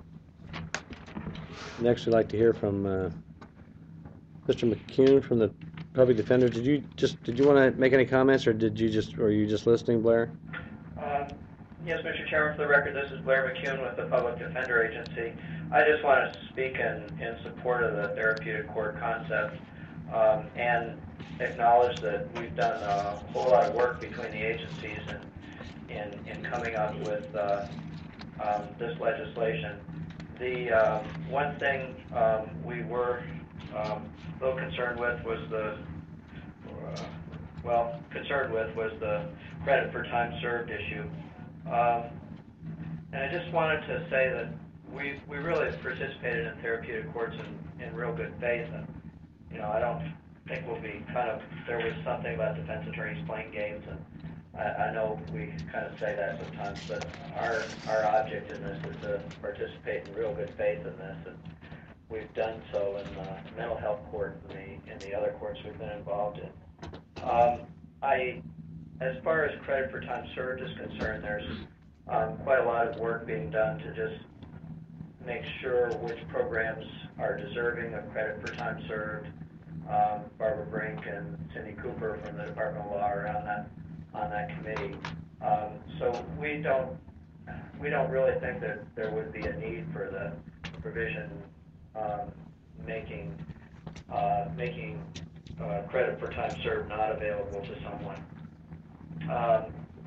Next, we'd like to hear from uh, Mister McCune from the Public Defender. Did you just did you want to make any comments, or did you just or are you just listening, Blair? Um, yes, Mister Chairman, for the record, this is Blair McCune with the Public Defender Agency. I just want to speak in, in support of the therapeutic court concept um, and acknowledge that we've done a whole lot of work between the agencies in, in, in coming up with uh, um, this legislation. The um, one thing um, we were um, a little concerned with was the, uh, well, concerned with was the credit for time served issue. Um, and I just wanted to say that we we really participated in therapeutic courts in, in real good faith. And, you know, I don't think we'll be kind of, there was something about defense attorneys playing games, and I, I know we kind of say that sometimes, but our, our object in this is to participate in real good faith in this. And we've done so in the mental health court and the, in the other courts we've been involved in. Um, I, as far as credit for time served is concerned, there's um, quite a lot of work being done to just make sure which programs are deserving of credit for time served. Um, Barbara Brink and Cindy Cooper from the Department of Law are on that on that committee. Um, so we don't we don't really think that there would be a need for the provision um, making uh, making uh, credit for time served not available to someone. Um,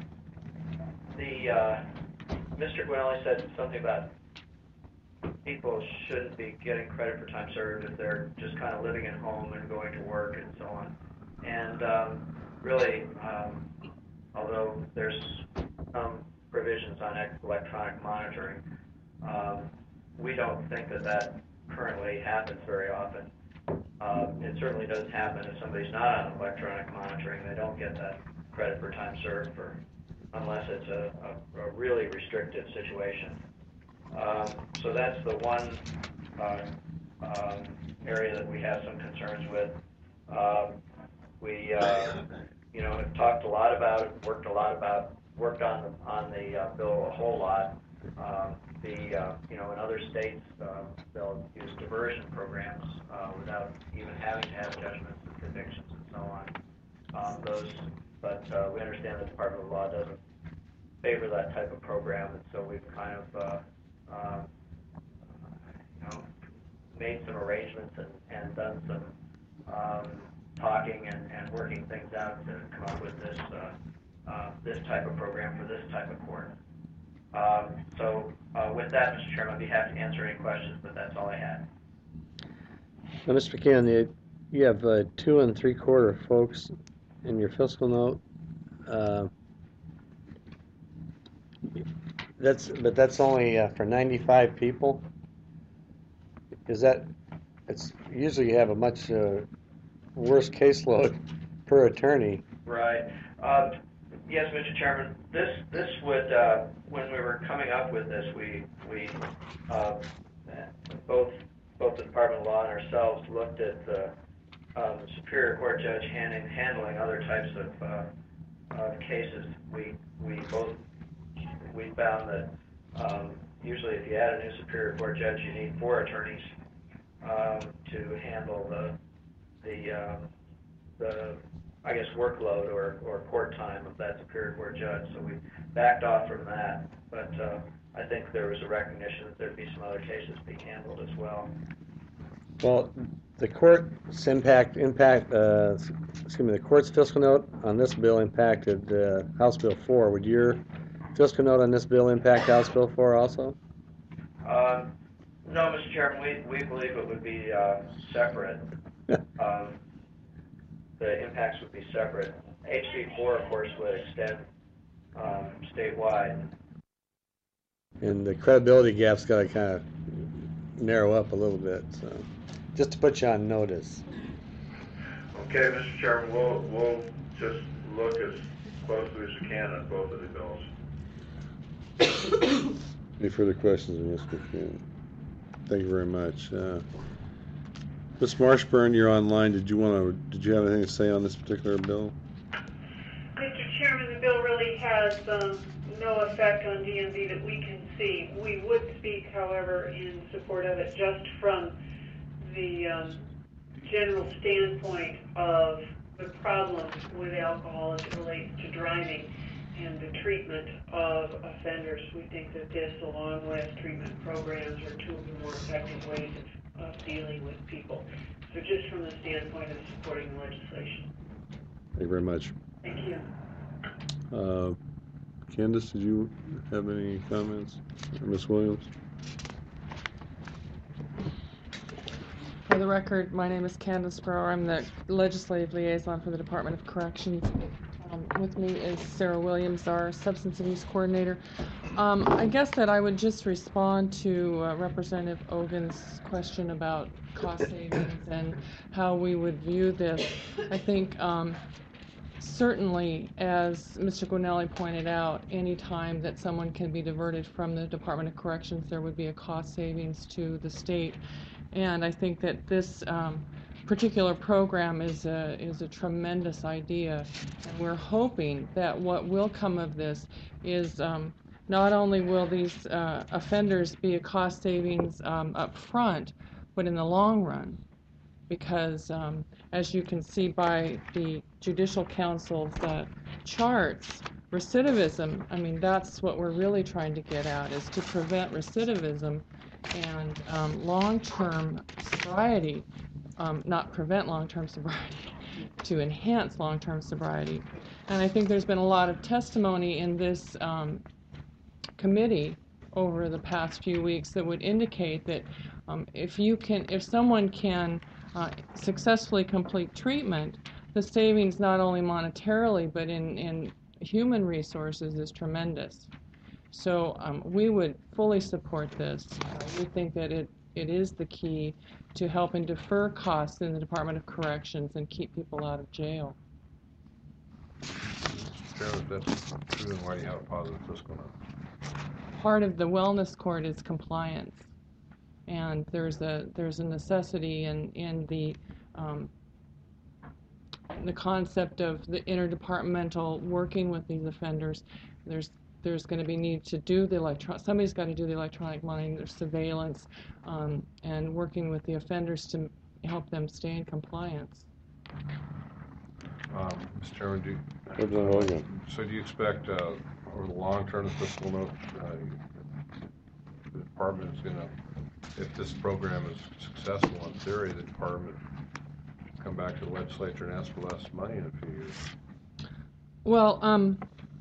the uh, Mister Gwinelli said something about people shouldn't be getting credit for time served if they're just kind of living at home and going to work and so on. And um, really, um, although there's some provisions on electronic monitoring, um, we don't think that that currently happens very often. Uh, it certainly does happen if somebody's not on electronic monitoring. They don't get that credit for time served for, unless it's a, a, a really restrictive situation. Um, so that's the one uh, um, area that we have some concerns with. Um, we, uh, you know, have talked a lot about it, worked a lot about, worked on the, on the uh, bill a whole lot. Um, the, uh, you know, in other states, uh, they'll use diversion programs uh, without even having to have judgments and convictions and so on. Um, those, but uh, we understand the Department of Law doesn't favor that type of program, and so we've kind of uh, Uh, you know, made some arrangements and, and done some um, talking and, and working things out to come up with this uh, uh, this type of program for this type of court. Um, so uh, with that, Mister Chairman, I'd be happy to answer any questions, but that's all I had. Now, Mister McCann, you, you have uh, two and three quarter folks in your fiscal note. Uh, That's, but that's only uh, for ninety-five people. Is that, it's, usually you have a much uh, worse caseload per attorney. Right. Um, yes, Mister Chairman. This this would uh, when we were coming up with this, we we uh, both both the Department of Law and ourselves looked at the um, Superior Court judge handling handling other types of uh, uh, cases. We we both we found that um, usually if you add a new Superior Court judge, you need four attorneys um, to handle the the um, the I guess workload or, or court time of that Superior Court judge. So we backed off from that, but uh, I think there was a recognition that there'd be some other cases being handled as well. Well, the court's impact impact uh, excuse me, the court's fiscal note on this bill impacted uh, House Bill four. Would your fiscal note on this bill impact House Bill four also? Um, no, Mister Chairman, we, we believe it would be uh, separate. um, the impacts would be separate. H B four, of course, would extend um, statewide. And the credibility gap's got to kind of narrow up a little bit, so just to put you on notice. Okay, Mister Chairman, we'll, we'll just look as closely as we can at both of the bills. Any further questions of Mister McCann? Thank you very much. Uh, Miz Marshburn, you're online. Did you want to? Did you have anything to say on this particular bill? Mister Chairman, the bill really has um, no effect on D M V that we can see. We would speak, however, in support of it just from the um, general standpoint of the problems with alcohol as it relates to driving and the treatment of offenders. We think that this, along with treatment programs, are two of the more effective ways of, of dealing with people. So just from the standpoint of supporting the legislation. Thank you very much. Thank you. Uh, Candace, did you have any comments? Miz Williams? For the record, my name is Candace Brower. I'm the Legislative Liaison for the Department of Corrections. Um, with me is Sarah Williams, our Substance Abuse Coordinator. Um, I guess that I would just respond to uh, Representative Ogun's question about cost savings and how we would view this. I think um, certainly, as Mister Gwinelli pointed out, any time that someone can be diverted from the Department of Corrections, there would be a cost savings to the state. And I think that this um, particular program is a, is a tremendous idea. And we're hoping that what will come of this is um, not only will these uh, offenders be a cost savings um, up front, but in the long run. Because um, as you can see by the Judicial Council's uh, charts, recidivism, I mean, that's what we're really trying to get at, is to prevent recidivism and um, long-term sobriety, um, not prevent long-term sobriety, to enhance long-term sobriety. And I think there's been a lot of testimony in this um, committee over the past few weeks that would indicate that um, if you can, if someone can uh, successfully complete treatment, the savings not only monetarily but in, in human resources is tremendous. So um, we would fully support this. Uh, we think that it, it is the key to helping defer costs in the Department of Corrections and keep people out of jail. Chairman, if that's true, then why do you have a positive fiscal note? Part of the wellness court is compliance, and there's a there's a necessity in in the um, the concept of the interdepartmental working with these offenders. There's there's going to be need to do the electron. Somebody's got to do the electronic monitoring, there's surveillance, um, and working with the offenders to help them stay in compliance. Um, Mister Chairman, do you, Representative Ogun. so do you expect uh, over the long term, the fiscal note, uh, the department is going to, if this program is successful in theory, the department will come back to the legislature and ask for less money in a few years? Well, um,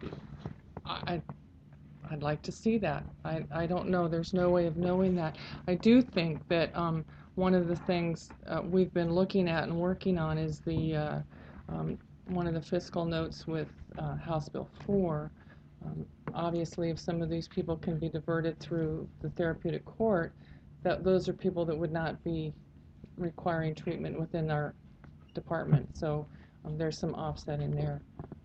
I, I'd like to see that. I, I don't know. There's no way of knowing that. I do think that um, one of the things uh, we've been looking at and working on is the uh, um, one of the fiscal notes with uh, House Bill four. Um, obviously, if some of these people can be diverted through the therapeutic court, that those are people that would not be requiring treatment within our department. So um, there's some offset in there.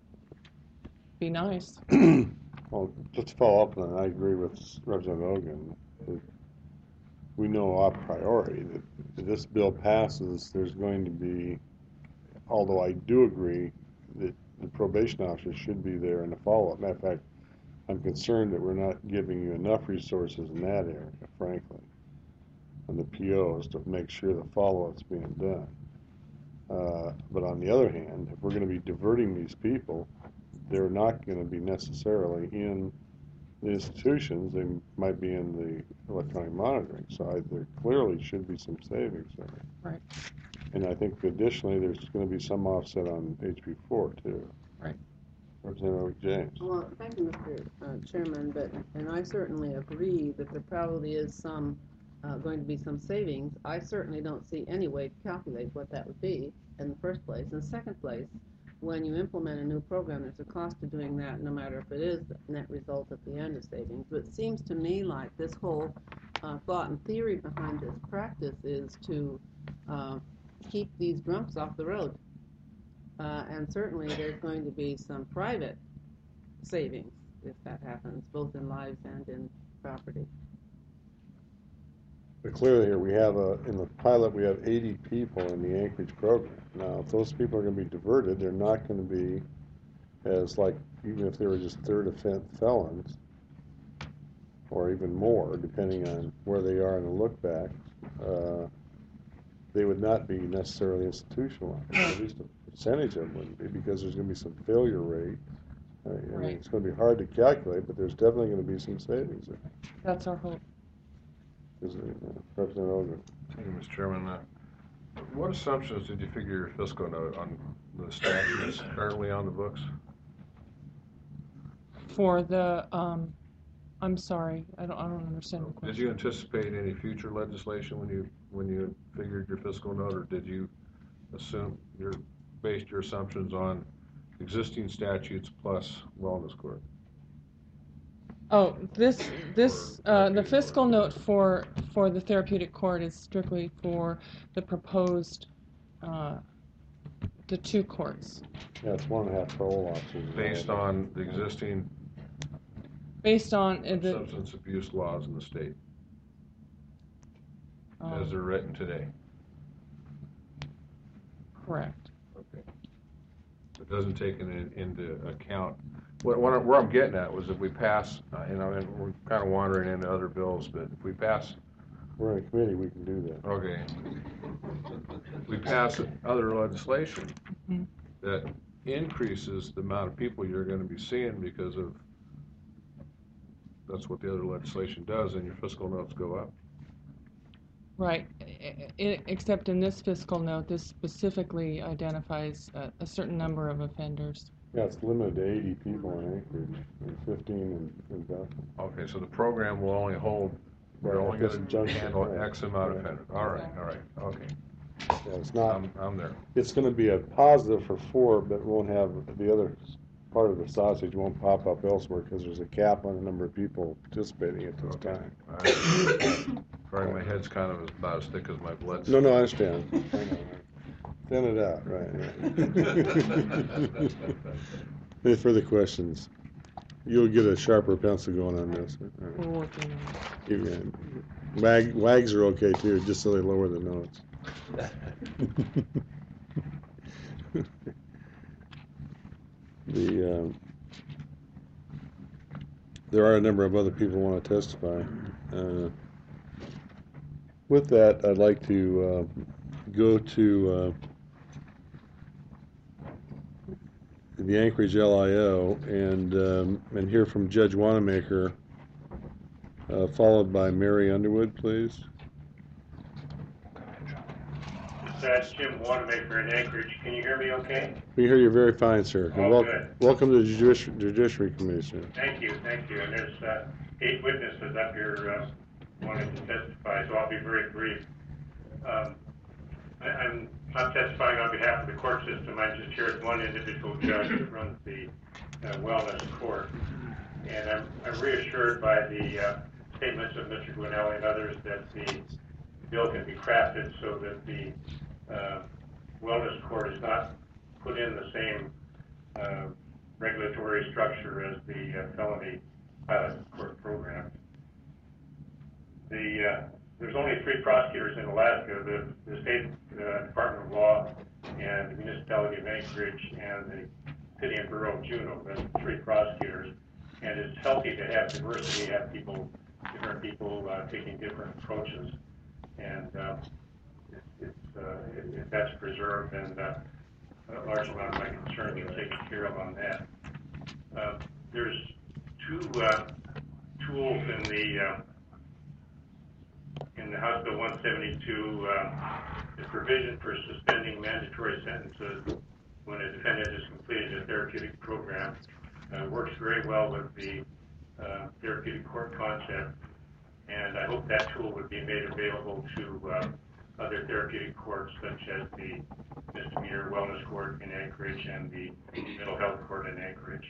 Be nice. Well, just to follow up on that, I agree with Representative Ogun. That we know a priori that if this bill passes, there's going to be, although I do agree that the probation officer should be there in the follow-up. Matter of fact, I'm concerned that we're not giving you enough resources in that area, frankly, and the P Os to make sure the follow-up's being done. Uh, but on the other hand, if we're going to be diverting these people, they're not going to be necessarily in the institutions. They might be in the electronic monitoring side. There clearly should be some savings there. Right. And I think additionally there's going to be some offset on H B four too. Right. Representative James. Well, thank you, Mister Uh, Chairman, but, and I certainly agree that there probably is some, uh, going to be some savings. I certainly don't see any way to calculate what that would be in the first place. In the second place, when you implement a new program, there's a cost to doing that, no matter if it is the net result at the end of savings. But it seems to me like this whole uh, thought and theory behind this practice is to uh, keep these drunks off the road. Uh, and certainly there's going to be some private savings if that happens, both in lives and in property. But clearly here, we have a, in the pilot, we have eighty people in the Anchorage program. Now, if those people are gonna be diverted, they're not gonna be as like, even if they were just third offense felons, or even more, depending on where they are in the look back, uh, they would not be necessarily institutionalized. At least a percentage of them wouldn't be, because there's gonna be some failure rate. I mean, Right. it's gonna be hard to calculate, but there's definitely gonna be some savings there. That's our hope. Is it, uh, Representative Ogden? Thank you, Mister Chairman. Uh, what assumptions did you figure your fiscal note on the statutes currently on the books? For the, um, I'm sorry, I don't, I don't understand the Did question. you anticipate any future legislation when you when you figured your fiscal note, or did you assume your based your assumptions on existing statutes plus wellness court? Oh, this, this, uh, the fiscal note for, for the therapeutic court is strictly for the proposed, uh, the two courts. Yeah, it's one and a half parole officers. Based on the existing Based on uh, the, substance abuse laws in the state, as um, they're written today. correct. Okay. It doesn't take in, into account. What, what, where I'm getting at was if we pass, uh, you know, and we're kind of wandering into other bills, but if we pass, We're in a committee, we can do that. okay, we pass other legislation Mhm. that increases the amount of people you're going to be seeing because of, that's what the other legislation does, and your fiscal notes go up. Right, I- I- except in this fiscal note, this specifically identifies a, a certain number of offenders. Yeah, it's limited to eighty people in Anchorage and fifteen in, in Bethel. Okay, so the program will only hold, we're Right, only at this going to juncture, handle right, X amount of right. offenders. All right, all right, okay. Yeah, it's not, I'm, I'm there. it's gonna be a positive for four, but won't have, the other part of the sausage won't pop up elsewhere, because there's a cap on the number of people participating at this Okay. time. All right. Sorry, my head's kind of about as thick as my blood. No, no, I understand. I know. Thin it out, right, right. Any further questions? You'll get a sharper pencil going on this. We're working on it. You can- Wag, wags are okay too, just so they lower the notes. The, um, there are a number of other people who want to testify. Uh, With that, I'd like to uh, go to uh, the Anchorage L I O and um, and hear from Judge Wanamaker, uh, followed by Mary Underwood, please. That's Jim Wanamaker in Anchorage. Can you hear me okay? We hear you very fine, sir. Oh, Wel- good. Welcome to the Judici- Judiciary Committee, sir. Thank you, thank you. And there's uh, eight witnesses up here uh, wanting to testify, so I'll be very brief. Um, I, I'm not testifying on behalf of the court system. I'm just here as one individual judge that runs the uh, wellness court. And I'm, I'm reassured by the uh, statements of Mister Gwinelli and others that the bill can be crafted so that the uh, wellness court is not put in the same uh, regulatory structure as the uh, felony pilot court program. The, uh, there's only three prosecutors in Alaska, the, the State uh, Department of Law and the Municipality of Anchorage and the City and Borough of Juneau. That's three prosecutors. And it's healthy to have diversity, have people, different people uh, taking different approaches. And uh, it, it's, uh, if it, that's preserved, and uh, a large amount of my concerns are taken care of on that. Uh, there's two uh, tools in the uh, in the House Bill one seventy-two, uh, the provision for suspending mandatory sentences when a defendant has completed a therapeutic program uh, works very well with the uh, therapeutic court concept, and I hope that tool would be made available to uh, other therapeutic courts such as the misdemeanor wellness court in Anchorage and the mental health court in Anchorage.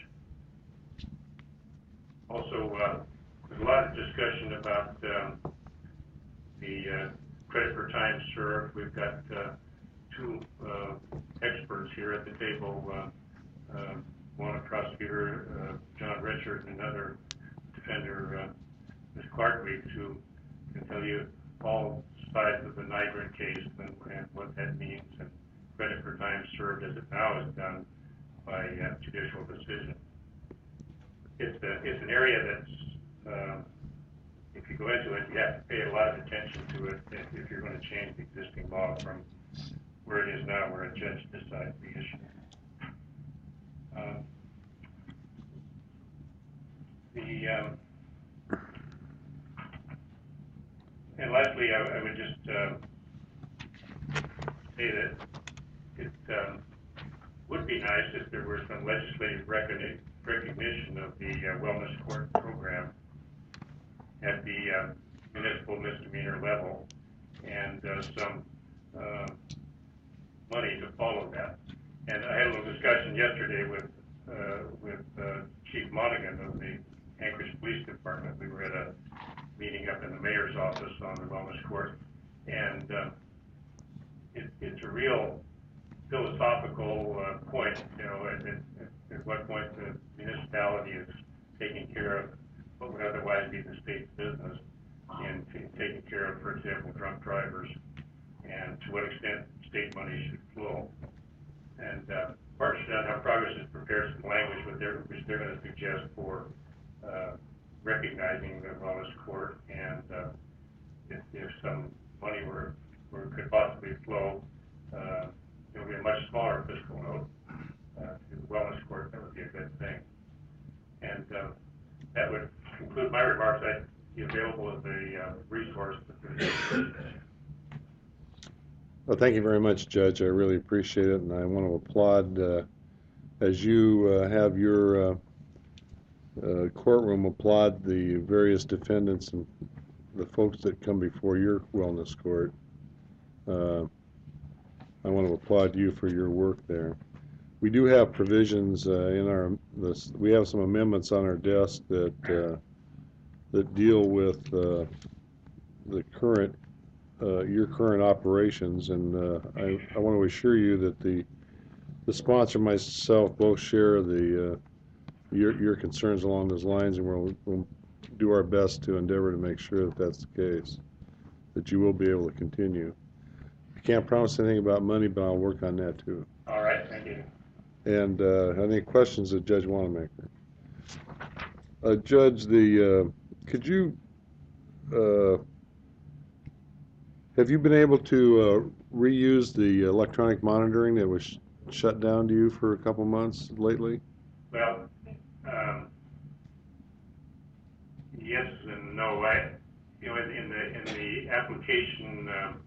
Also, uh, there's a lot of discussion about um, the uh, credit for time served. We've got uh, two uh, experts here at the table, uh, uh, one a prosecutor, uh, John Richard, and another defender, uh, Miz Clark-Weeks, who can tell you all sides of the Nygren case and, and what that means, and credit for time served as it now is done by uh, judicial decision. It's, a, it's an area that's, uh, if you go into it, you have to pay a lot of attention to it if, if you're going to change the existing law from where it is now, where a judge decides the issue. Um, the um, and lastly, I, I would just uh, say that it um, would be nice if there were some legislative recognition recognition of the uh, wellness court program at the uh, municipal misdemeanor level, and uh, some uh, money to follow that. And I had a little discussion yesterday with uh, with uh, Chief Monaghan of the Anchorage Police Department. We were at a meeting up in the mayor's office on the wellness court, and uh, it, it's a real philosophical uh, point, you know, at, at, at what point the municipality is taking care of what would otherwise be the state's business in t- taking care of, for example, drunk drivers, and to what extent state money should flow. And uh, Mark How Progress has prepared some language with their, which they're going to suggest for uh, recognizing the wellness court, and uh, if, if some money were, were could possibly flow, uh, it would be a much smaller fiscal note uh, to the wellness court. That would be a good thing. And uh, that would conclude my remarks. I'd be available as a uh, resource. Well, thank you very much, Judge. I really appreciate it, and I want to applaud uh, as you uh, have your uh, uh, courtroom, applaud the various defendants and the folks that come before your wellness court. Uh, I want to applaud you for your work there. We do have provisions uh, in our, this, we have some amendments on our desk that uh, that deal with uh, the current, uh, your current operations, and uh, I, I want to assure you that the the sponsor and myself both share the uh, your your concerns along those lines, and we'll, we'll do our best to endeavor to make sure that that's the case, that you will be able to continue. I can't promise anything about money, but I'll work on that too. All right, thank you. And uh, any questions of Judge Wanamaker? Uh, Judge, the uh, could you uh, have you been able to uh, reuse the electronic monitoring that was sh shut down to you for a couple months lately? Well, um, yes and no. I, you know, in, in the in the application um,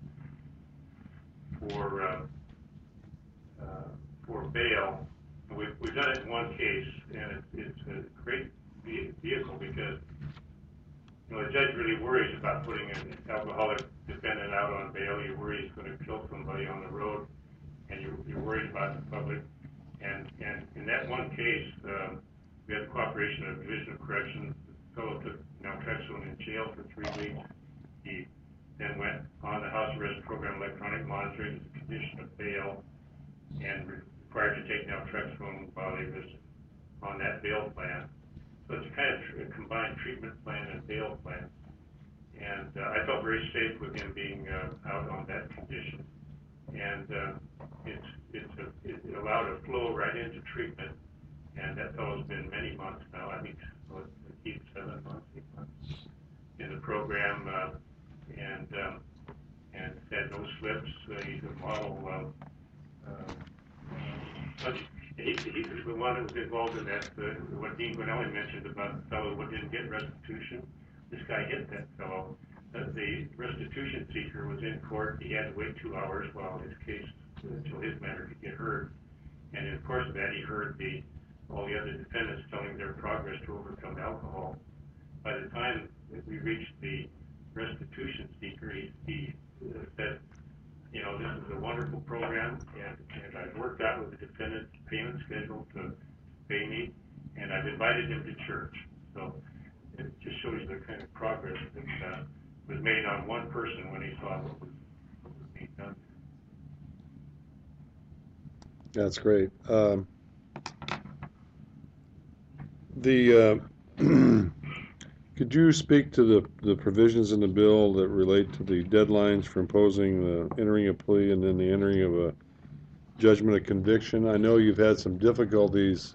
for uh, uh, for bail, we've we've done it in one case, and it, it's a great vehicle because, you know, the judge really worries about putting an alcoholic defendant out on bail. You worry he's going to kill somebody on the road, and you're, you're worried about the public. And and in that one case, uh, we had the cooperation of Division of Corrections. The fellow took naltrexone in jail for three weeks. He then went on the house arrest program, electronic monitoring, as a condition of bail, and required to take naltrexone while he was on that bail plan. So it's kind of tr a combined treatment plan and bail plan. And uh, I felt very safe with him being uh, out on that condition. And uh, it's, it's a, it allowed a flow right into treatment. And that fellow's been many months now, I think, what, eight, seven months, eight months in the program, uh, and um, and had no slips. Uh, he's a model. Uh, uh, he, he was the one that was involved in that, uh, what Dean Gwinelli mentioned about the fellow who didn't get restitution. This guy hit that fellow. Uh, the restitution seeker was in court. He had to wait two hours while his case, uh, until his matter could get heard. And in the course of that, he heard the all the other defendants telling their progress to overcome alcohol. By the time that we reached the restitution seeker, he, he uh, said, you know, this is a wonderful program, and, and I've worked out with the defendant payment schedule to pay me, and I've invited him to church. So it just shows you the kind of progress that uh, was made on one person when he saw what was, what was being done. That's great. Um, the uh, could you speak to the, the provisions in the bill that relate to the deadlines for imposing the entering a plea and then the entering of a judgment of conviction? I know you've had some difficulties,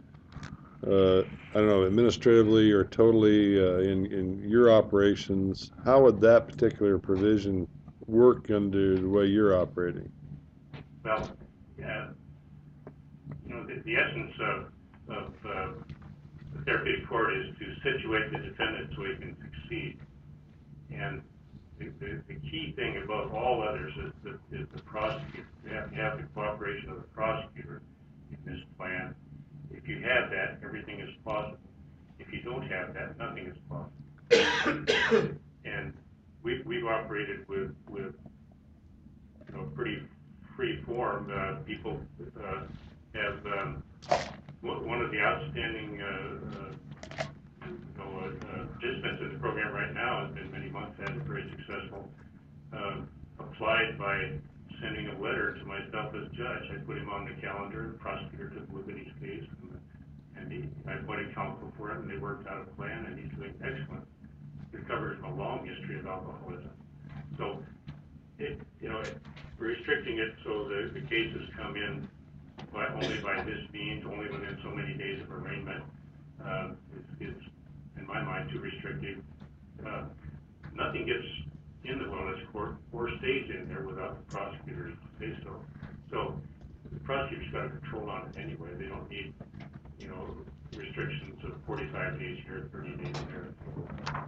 uh, I don't know, administratively or totally uh, in, in your operations. How would that particular provision work under the way you're operating? Well, yeah, you know, the, the essence of, of uh, the therapeutic court is to situate the defendant so he can succeed. And the, the, the key thing above all others is the, is the prosecutor. You have to have the cooperation of the prosecutor in this plan. If you have that, everything is possible. If you don't have that, nothing is possible. And we, we've operated with, with you know, pretty free form. Uh, people uh, have um, one of the outstanding uh, uh, you know, uh, uh, participants in the program right now has been many months, had it very successful, uh, applied by sending a letter to myself as judge. I put him on the calendar, the prosecutor took a look at his case, and, and he, I appointed counsel for him, and they worked out a plan, and he's doing excellent. Recovers from a long history of alcoholism. So, it, you know, it, restricting it so the, the cases come in by, only by this means, only within so many days of arraignment, uh, is, is, in my mind, too restrictive. Uh, nothing gets in the wellness court or stays in there without the prosecutors say so. So the prosecutor's got a control on it anyway. They don't need, you know, restrictions of forty-five days here, thirty days there.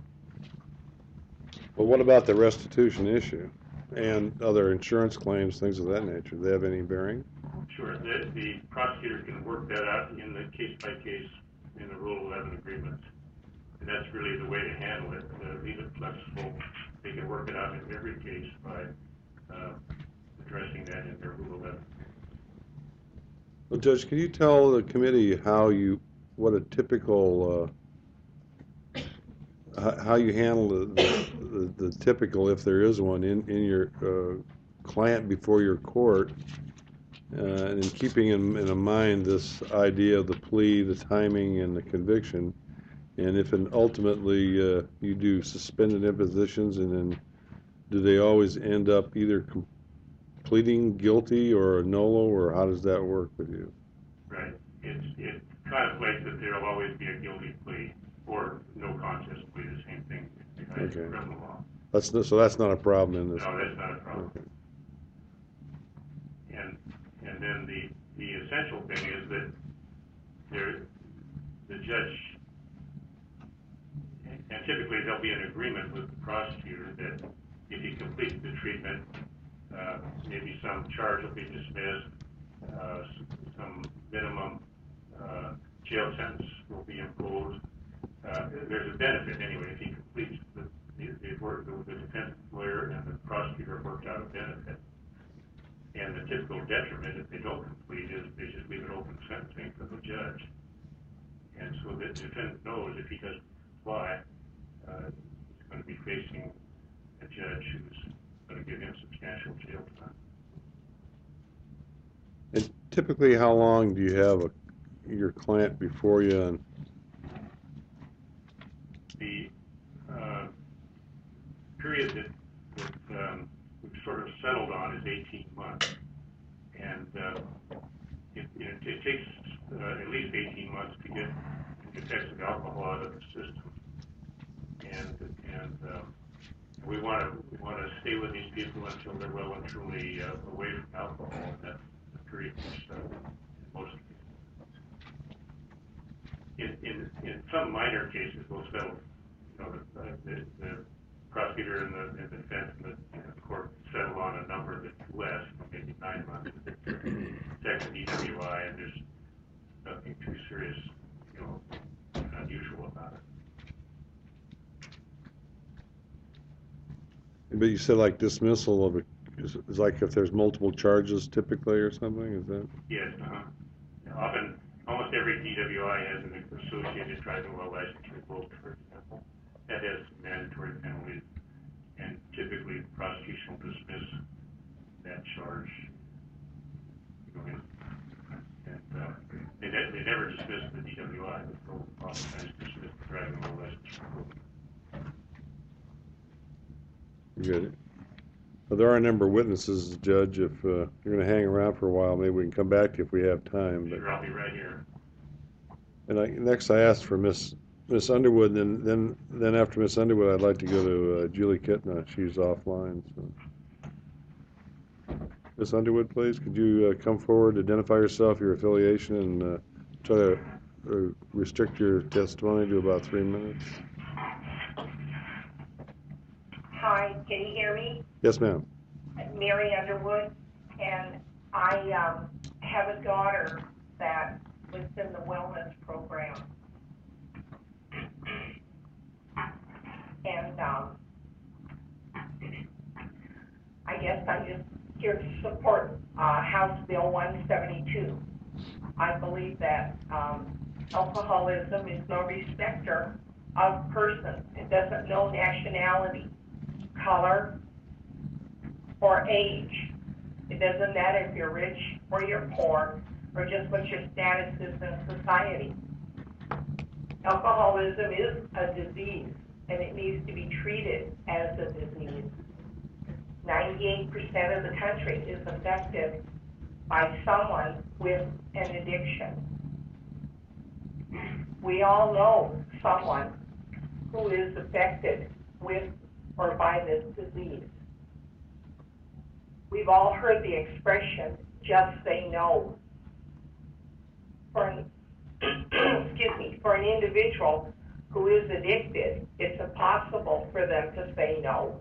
Well, what about the restitution issue and other insurance claims, things of that nature? Do they have any bearing? Sure. The, the prosecutor can work that out in the case-by-case in the Rule eleven agreements. And that's really the way to handle it. Uh, leave it flexible. They can work it out in every case by uh, addressing that in their Rule eleven. Well, Judge, can you tell the committee how you, what a typical, uh, how, how you handle the, the, the, the typical, if there is one, in, in your uh, client before your court, uh, and in keeping in, in mind this idea of the plea, the timing, and the conviction, and if and ultimately uh, you do suspended impositions, and then do they always end up either com- pleading guilty or a nolo, or how does that work with you? Right. It's, it contemplates that there will always be a guilty plea or no contest plea, the same thing in the Okay. criminal law. That's no, so that's not a problem in this. No, that's not a problem. Okay. And and then the, the essential thing is that there, the judge, and typically there'll be an agreement with the prosecutor that if he completes the treatment, uh, maybe some charge will be dismissed, uh, some minimum uh, jail sentence will be imposed. Uh, there's a benefit anyway if he completes the, the, the work. The defense lawyer and the prosecutor worked out a benefit. And the typical detriment, if they don't complete, is they just leave it open sentencing for the judge. And so the defendant knows if he doesn't comply, uh, he's going to be facing a judge who's going to give him substantial jail time. And typically, how long do you have a, your client before you? And the uh, period that, that um, we've sort of settled on is eighteen months. And uh, it, you know, it takes uh, at least eighteen months to get the effects of alcohol out of the system. And, and um, we want to we want to stay with these people until they're well and truly uh, away from alcohol. And that's the period which uh, most in, in in some minor cases we'll settle. You know, the, the, the prosecutor and the, and the defense and the, and the court settle on a number that's less, maybe nine months. Sex and E W I, and there's nothing too serious, you know, unusual about it. but you said like dismissal of a Is is like if there's multiple charges typically or something, is that? Yes, uh-huh. Often, almost every D W I has an associated driving while license revoked, for example. That has mandatory penalties, and typically the prosecution will dismiss that charge. You know, and uh, they, ne- they never dismiss the D W I, but they'll oftentimes dismiss the driving while license revoked. Good. Well, there are a number of witnesses, Judge. If uh, you're going to hang around for a while, maybe we can come back to you if we have time. But Sure, I'll be right here. and I, next, I asked for Miss Miss Underwood, and then then after Miss Underwood, I'd like to go to uh, Julie Kitna. She's offline. So, Miss Underwood, please, could you uh, come forward, identify yourself, your affiliation, and uh, try to uh, restrict your testimony to about three minutes. Hi, can you hear me? Yes, ma'am. Mary Underwood, and I um, have a daughter that was in the wellness program. And um, I guess I'm just here to support uh, House Bill one seventy-two. I believe that um, alcoholism is no respecter of persons. It doesn't know nationality, color, or age. It doesn't matter if you're rich or you're poor or just what your status is in society. Alcoholism is a disease, and it needs to be treated as a disease. ninety-eight percent of the country is affected by someone with an addiction. We all know someone who is affected with or by this disease. We've all heard the expression, just say no. For an, excuse me, for an individual who is addicted, it's impossible for them to say no.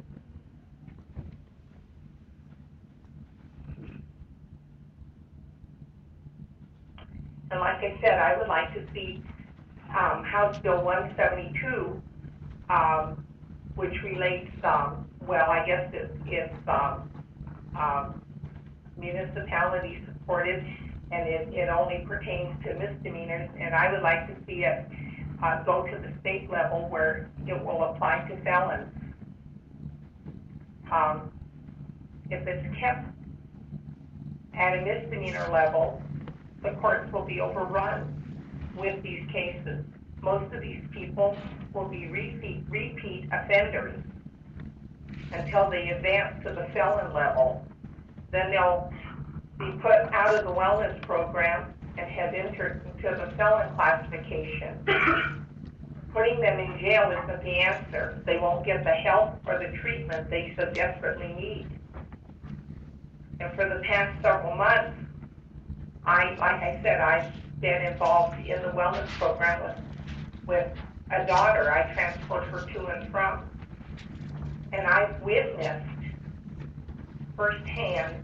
And like I said, I would like to see um, House Bill one seventy-two, um, which relates, um, well, I guess it's, it's um, um, municipality supported, and it, it only pertains to misdemeanors, and I would like to see it uh, go to the state level where it will apply to felons. Um, if it's kept at a misdemeanor level, the courts will be overrun with these cases. Most of these people will be repeat, repeat offenders until they advance to the felon level. Then they'll be put out of the wellness program and have entered into the felon classification. Putting them in jail isn't the answer. They won't get the help or the treatment they so desperately need. And for the past several months, I, like I said, I've been involved in the wellness program with, with a daughter. I transport her to and from. And I've witnessed firsthand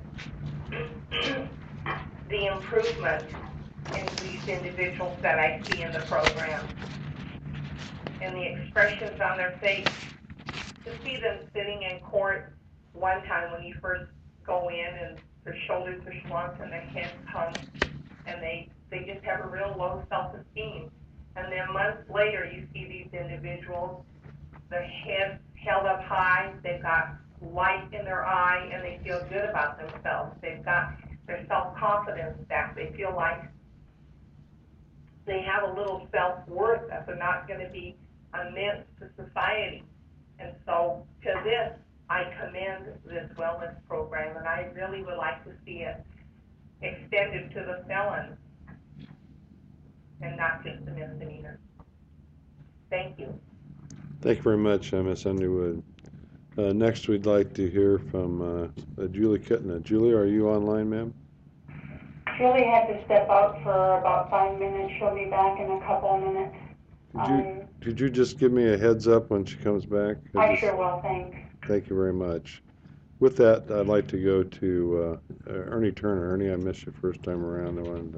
the improvement in these individuals that I see in the program. And the expressions on their face, to see them sitting in court one time when you first go in and their shoulders are slumped and their heads hung, and they, they just have a real low self-esteem. And then months later, you see these individuals, their heads held up high, they've got light in their eye, and they feel good about themselves. They've got their self-confidence back. They feel like they have a little self-worth, that they're not going to be a menace to society. And so to this, I commend this wellness program, and I really would like to see it extended to the felons and not just the misdemeanors. Thank you. Thank you very much, uh, Miss Underwood. Uh, next, we'd like to hear from uh, uh, Julie Kitna. Julie, are you online, ma'am? Julie had to step out for about five minutes. She'll be back in a couple of minutes. Could you, Um, could you just give me a heads up when she comes back? I just- sure will, thanks. Thank you very much. With that, I'd like to go to uh, uh, Ernie Turner. Ernie, I missed you first time around. I wanted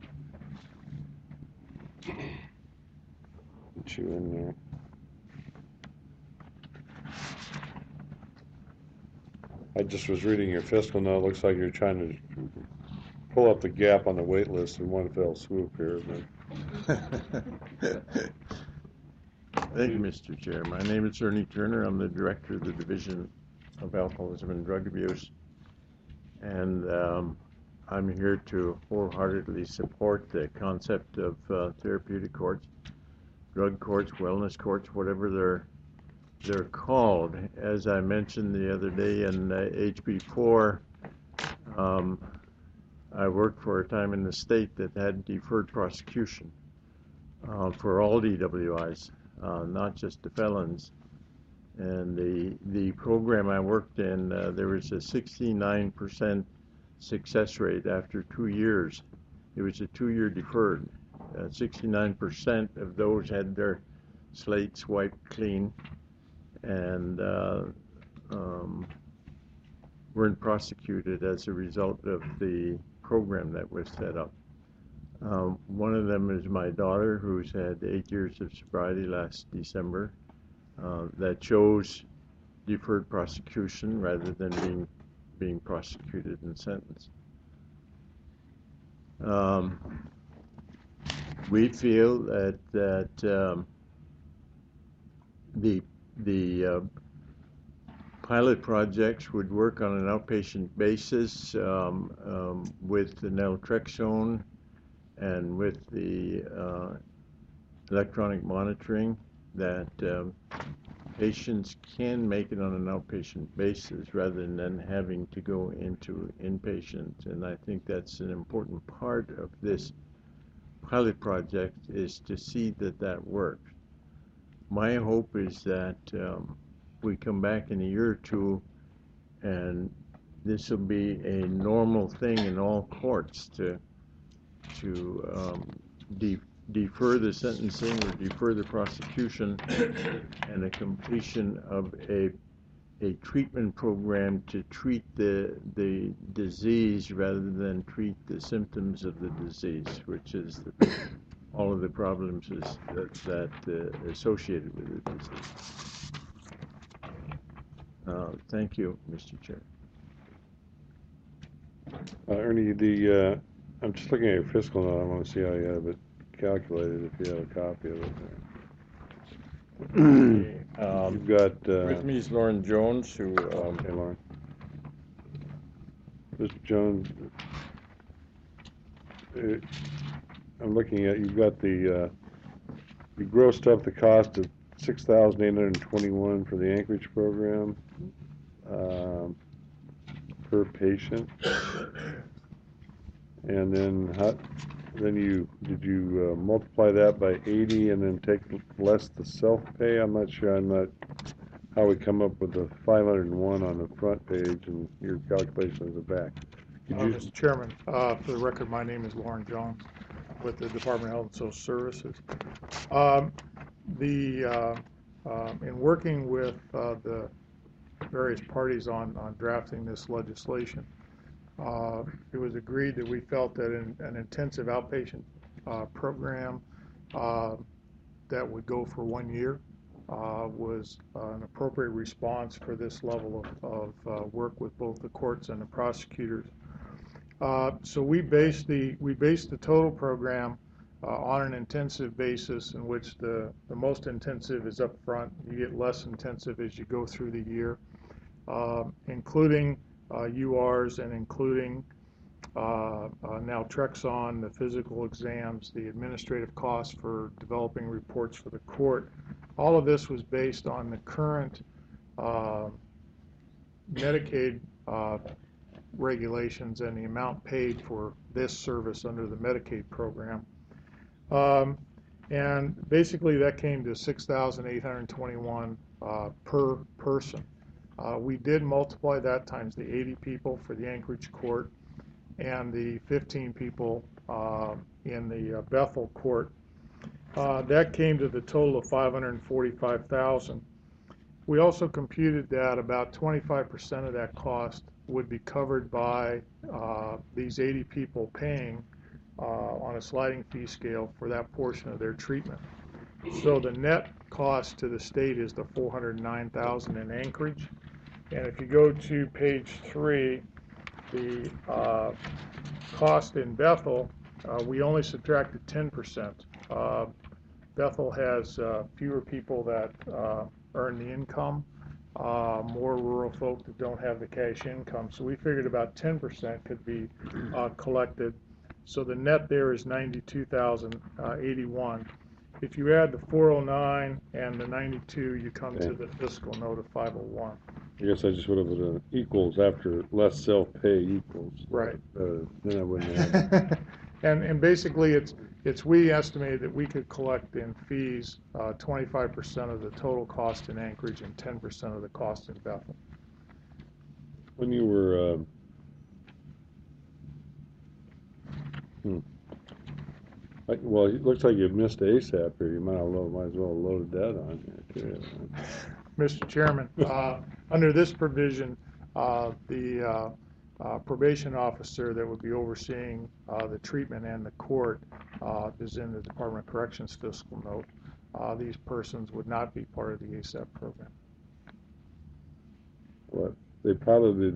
to get you in there. I just was reading your fiscal note. It looks like you're trying to pull up the gap on the wait list in one fell swoop here. But Thank you, Mister Chair. My name is Ernie Turner. I'm the Director of the Division of Alcoholism and Drug Abuse. And um, I'm here to wholeheartedly support the concept of uh, therapeutic courts, drug courts, wellness courts, whatever they're they're called. As I mentioned the other day in uh, H B four, um, I worked for a time in the state that had deferred prosecution uh, for all D W Is, uh, not just the felons. And the the program I worked in, uh, there was a sixty-nine percent success rate after two years. It was a two-year deferred. Uh, sixty-nine percent of those had their slates wiped clean and uh, um, weren't prosecuted as a result of the program that was set up. Um, one of them is my daughter, who's had eight years of sobriety last December, uh, that chose deferred prosecution rather than being being prosecuted and sentenced. Um, we feel that that um, the the uh, pilot projects would work on an outpatient basis um, um, with the naltrexone and with the uh, electronic monitoring, that um, patients can make it on an outpatient basis rather than having to go into inpatient. And I think that's an important part of this pilot project, is to see that that works. My hope is that um, we come back in a year or two and this will be a normal thing in all courts to to um, de defer the sentencing or defer the prosecution and a completion of a a treatment program to treat the the disease rather than treat the symptoms of the disease, which is the, all of the problems is that, that uh, associated with the disease. Uh, thank you, Mister Chair. Uh, Ernie, the uh, I'm just looking at your fiscal note. I want to see how you have it calculated, if you have a copy of it there. Um, You've got... Uh, with me is Lauren Jones, who... Um, okay, Lauren. Mister Jones, uh, I'm looking at, you've got the, uh, you grossed up the cost of six thousand eight hundred twenty-one for the Anchorage program um, per patient. And then how, then you, did you uh, multiply that by eighty and then take less the self-pay? I'm not sure, I'm not, how we come up with the five hundred one on the front page and your calculation of the back. Could Uh, you, Mister Chairman, uh, for the record, my name is Lauren Jones with the Department of Health and Social Services. Um, the, uh, uh, in working with uh, the various parties on, on drafting this legislation, uh, it was agreed that we felt that in, an intensive outpatient uh, program uh, that would go for one year uh, was uh, an appropriate response for this level of, of uh, work with both the courts and the prosecutors. Uh, so we based the we based the total program uh, on an intensive basis, in which the the most intensive is up front. You get less intensive as you go through the year, uh, including uh, U Rs and including uh, uh, naltrexone, the physical exams, the administrative costs for developing reports for the court. All of this was based on the current uh, Medicaid uh, regulations and the amount paid for this service under the Medicaid program. Um, and basically that came to six thousand eight hundred twenty-one uh, per person. Uh, we did multiply that times the eighty people for the Anchorage court and the fifteen people uh, in the uh, Bethel court. Uh, that came to the total of five hundred forty-five thousand. We also computed that about twenty-five percent of that cost would be covered by uh, these eighty people paying uh, on a sliding fee scale for that portion of their treatment. So the net cost to the state is the four hundred nine thousand in Anchorage, And if you go to page three, the uh, cost in Bethel, uh, we only subtracted ten percent. Uh, Bethel has uh, fewer people that uh, earn the income, uh, more rural folk that don't have the cash income. So we figured about ten percent could be uh, collected. So the net there is ninety-two thousand eighty-one. If you add the four oh nine and the ninety-two, you come Okay. to the fiscal note of five oh one. I guess I just would have put an equals after less self-pay equals. Right. Uh, then I wouldn't have. And, and basically, it's, it's, we estimated that we could collect in fees uh, twenty-five percent of the total cost in Anchorage and ten percent of the cost in Bethel. When you were, um, hmm. Like, well, it looks like you missed A S A P here. You might, have load, might as well have loaded that on here too. Mister Chairman, uh, under this provision, uh, the uh, uh, probation officer that would be overseeing uh, the treatment and the court uh, is in the Department of Corrections fiscal note. Uh, these persons would not be part of the A S A P program. What? They probably,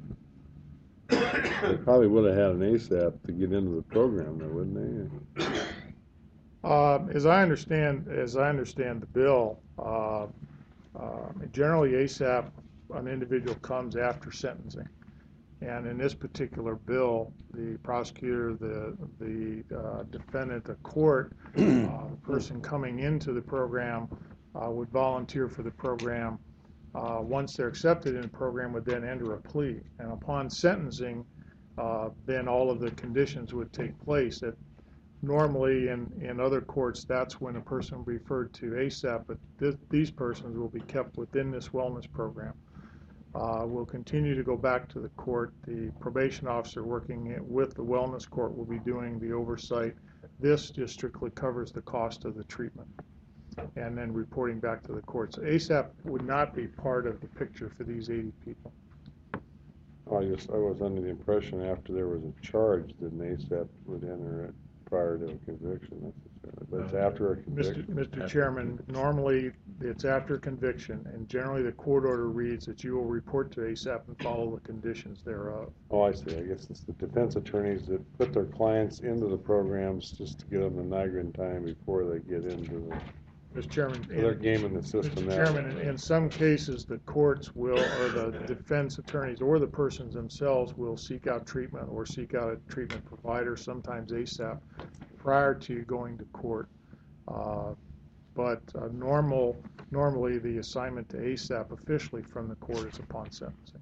they probably would have had an A S A P to get into the program, though, wouldn't they? Uh, as I understand, as I understand the bill, uh, uh, generally A S A P, an individual comes after sentencing, and in this particular bill, the prosecutor, the the uh, defendant, the court, uh, the person coming into the program uh, would volunteer for the program. Uh, once they're accepted in the program, would then enter a plea, and upon sentencing, uh, then all of the conditions would take place. That normally in, in other courts, that's when a person will be referred to A S A P, but th these persons will be kept within this wellness program. Uh, we'll continue to go back to the court. The probation officer working with the wellness court will be doing the oversight. This just strictly covers the cost of the treatment and then reporting back to the court. So A S A P would not be part of the picture for these eighty people. Oh, I guess I was under the impression after there was a charge that an A S A P would enter it prior to a conviction necessarily, but it's after a conviction. Mister Mister Chairman, normally it's after conviction, and generally the court order reads that you will report to A S A P and follow the conditions thereof. Oh, I see. I guess it's the defense attorneys that put their clients into the programs just to get them the Niagara time before they get into the. Mister Chairman, So they're gaming the system Mister now. Chairman, in, in some cases, the courts will, or the defense attorneys, or the persons themselves will seek out treatment or seek out a treatment provider, sometimes A S A P, prior to going to court. Uh, but uh, normal, normally the assignment to A S A P officially from the court is upon sentencing.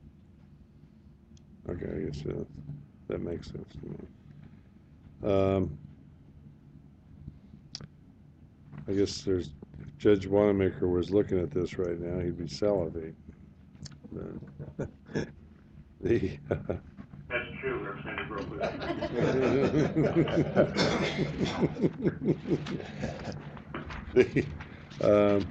Okay, I guess uh, that makes sense to me. Um, I guess there's, if Judge Wanamaker was looking at this right now, he'd be salivating. The, the That's true, Representative the, um,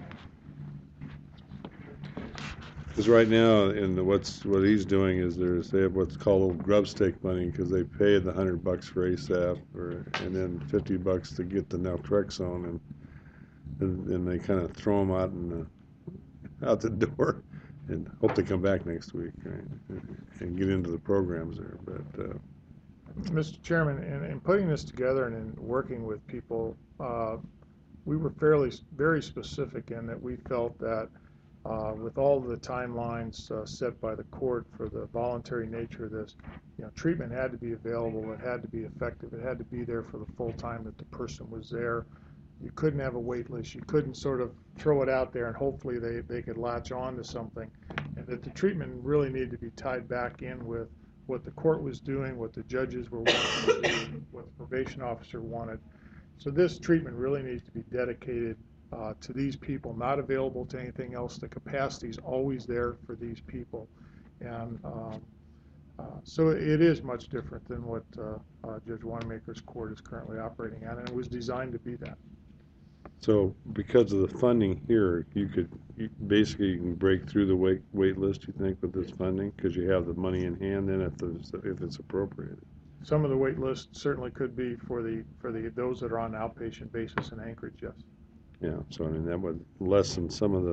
because right now, in the, what's what he's doing is there's they have what's called old grub stake money because they pay the hundred bucks for A S A P, or and then fifty bucks to get the naltrexone, and and, and they kind of throw them out in the, out the door, and hope they come back next week, right, and get into the programs there. But uh, Mister Chairman, in, in putting this together and in working with people, uh, we were fairly very specific in that we felt that uh, with all the timelines uh, set by the court for the voluntary nature of this, you know, treatment had to be available, it had to be effective, it had to be there for the full time that the person was there. You couldn't have a wait list. You couldn't sort of throw it out there and hopefully they, they could latch on to something. And that the treatment really needed to be tied back in with what the court was doing, what the judges were wanting to do, what the probation officer wanted. So this treatment really needs to be dedicated uh, to these people, not available to anything else. The capacity is always there for these people. And um, uh, so it is much different than what uh, uh, Judge Wanamaker's court is currently operating at, and it was designed to be that. so because of the funding here, you could you basically you can break through the wait wait list. You think with this funding because you have the money in hand, then if there's, if it's appropriated. Some of the wait list certainly could be for the for the those that are on an outpatient basis in Anchorage, yes. Yeah, so I mean that would lessen some of the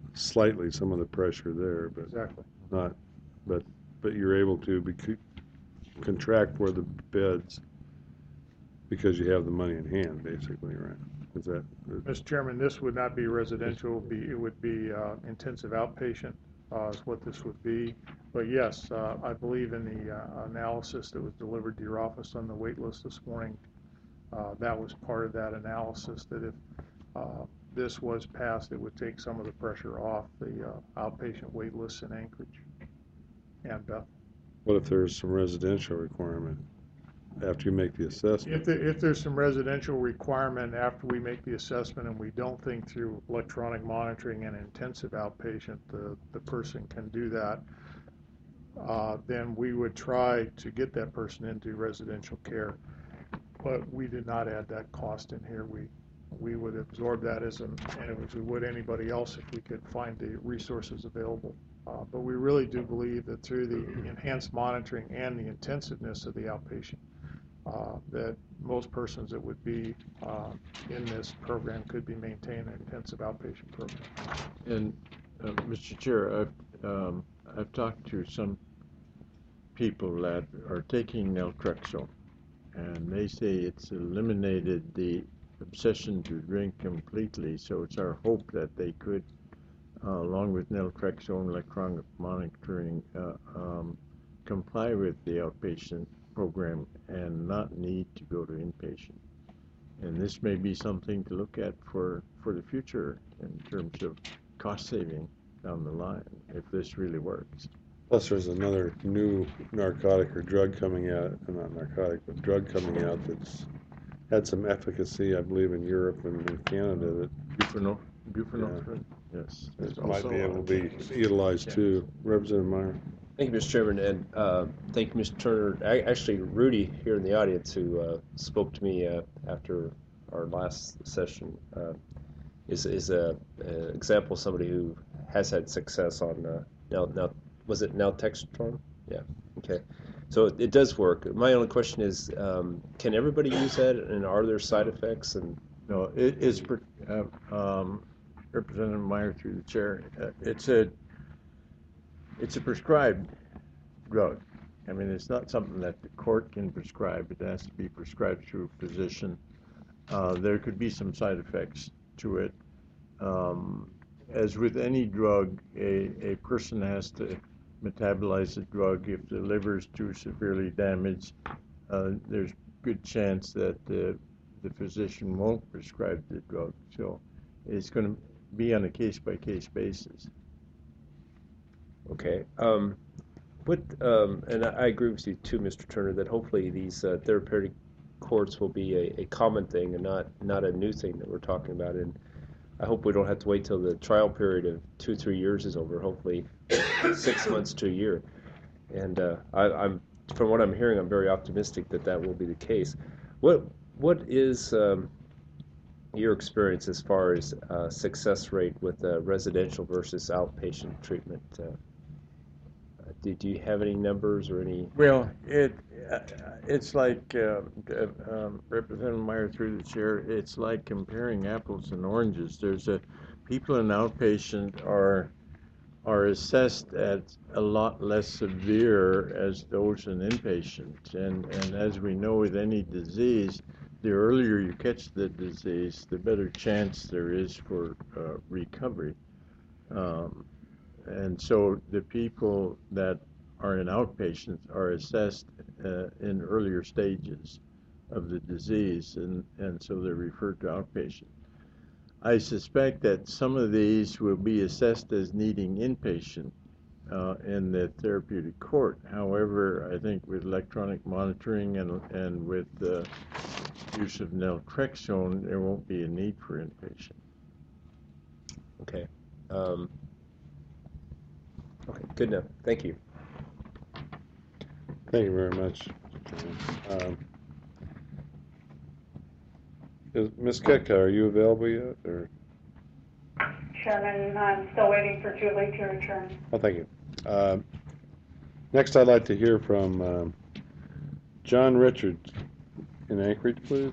slightly some of the pressure there, but Exactly. not, but, but you're able to be, contract for the beds because you have the money in hand, basically, right? Is that? Mister Chairman, this would not be residential, it would be, it would be uh, intensive outpatient uh, is what this would be. But yes, uh, I believe in the uh, analysis that was delivered to your office on the wait list this morning, uh, that was part of that analysis, that if uh, this was passed, it would take some of the pressure off the uh, outpatient wait lists in Anchorage and Bethel. What if there's some residential requirement after you make the assessment? If, the, if there's some residential requirement after we make the assessment and we don't think through electronic monitoring and intensive outpatient, the, the person can do that, uh, then we would try to get that person into residential care. But we did not add that cost in here. We, we would absorb that as, an, as we would anybody else if we could find the resources available. Uh, but we really do believe that through the enhanced monitoring and the intensiveness of the outpatient, uh, that most persons that would be uh, in this program could be maintained in an intensive outpatient program. And uh, Mister Chair, I've, um, I've talked to some people that are taking naltrexone, and they say it's eliminated the obsession to drink completely. So it's our hope that they could, uh, along with naltrexone electronic monitoring, uh, um, comply with the outpatient program and not need to go to inpatient. And this may be something to look at for, for the future in terms of cost saving down the line, if this really works. Plus, there's another new narcotic or drug coming out, not narcotic, but drug coming out that's had some efficacy, I believe, in Europe and in Canada. That Buprenorphine, buprenorphine, yeah. Yes. It might be able to be utilized too. Representative Meyer. Thank you, Mister Chairman, and uh, thank you, Mister Turner. I, actually, Rudy here in the audience, who uh, spoke to me uh, after our last session, uh, is is a, a example of somebody who has had success on uh, now. Now, was it naltrexone? Yeah. Okay. So it, it does work. My only question is, um, can everybody use that, and are there side effects? And no, it is. Uh, um, Representative Meyer, through the chair, uh, it's a it's a prescribed drug. I mean, it's not something that the court can prescribe. It has to be prescribed through a physician. Uh, there could be some side effects to it. Um, as with any drug, a, a person has to metabolize the drug. If the liver is too severely damaged, uh, there's good chance that the, the physician won't prescribe the drug. So it's going to be on a case-by-case basis. Okay. Um, what, um, and I agree with you too, Mister Turner, that hopefully these uh, therapeutic courts will be a, a common thing and not, not a new thing that we're talking about. And I hope we don't have to wait till the trial period of two, three years is over. Hopefully, six months to a year. And uh, I, I'm, from what I'm hearing, I'm very optimistic that that will be the case. What, what is um, your experience as far as uh, success rate with uh, residential versus outpatient treatment? Uh, do, do you have any numbers or any? Well, it uh, it's like uh, um, Representative Meyer, through the chair. It's like comparing apples and oranges. There's a people in outpatient are are assessed at a lot less severe as those in inpatient, and and as we know with any disease, the earlier you catch the disease, the better chance there is for uh, recovery. Um, and so the people that are in outpatients are assessed uh, in earlier stages of the disease, and, and so they're referred to outpatient. I suspect that some of these will be assessed as needing inpatient uh, in the therapeutic court. However, I think with electronic monitoring and, and with the use of naltrexone, there won't be a need for inpatient. Okay. Um, okay, good enough. Thank you. Thank you very much. Um, is, Miz Ketka, are you available yet? Or? Chairman, I'm still waiting for Julie to return. Oh, thank you. Uh, next, I'd like to hear from um, John Richards in Anchorage, please.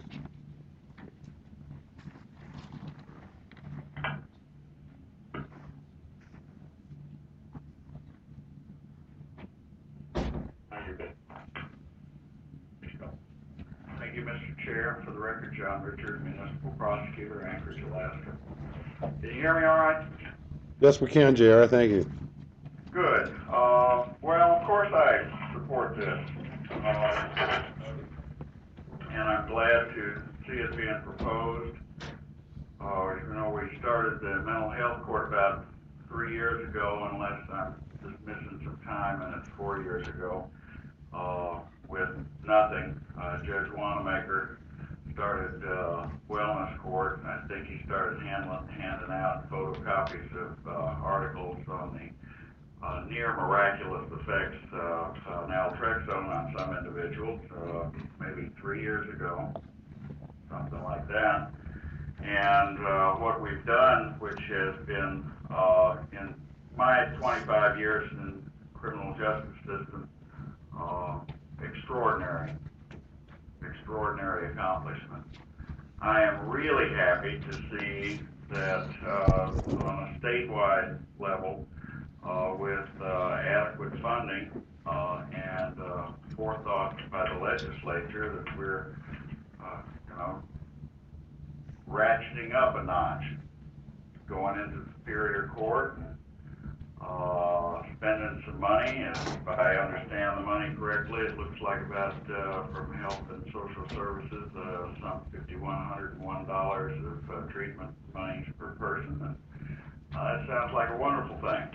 Mister Chair. For the record, John Richard, Municipal Prosecutor, Anchorage, Alaska. Can you hear me all right? Yes, we can, J R. Thank you. Good. Uh, well, of course I support this. Uh, and I'm glad to see it being proposed. Uh, you know, we started the mental health court about three years ago, unless I'm just missing some time, and it's four years ago, uh, with nothing. Uh, Judge Wanamaker started uh, wellness court, and I think he started handling, handing out photocopies of uh, articles on the uh, near miraculous effects of uh, naltrexone on some individuals, uh, maybe three years ago, something like that. And uh, what we've done, which has been uh, in my twenty-five years in the criminal justice system, uh, extraordinary, extraordinary accomplishment. I am really happy to see that uh, on a statewide level, uh, with uh, adequate funding uh, and uh, forethought by the legislature, that we're, uh, you know, ratcheting up a notch, going into Superior Court and uh, spending some money. And if I understand the money correctly, it looks like about, uh, from Health and Social Services, uh, some five thousand one hundred one dollars of uh, treatment monies per person. And uh, that sounds like a wonderful thing.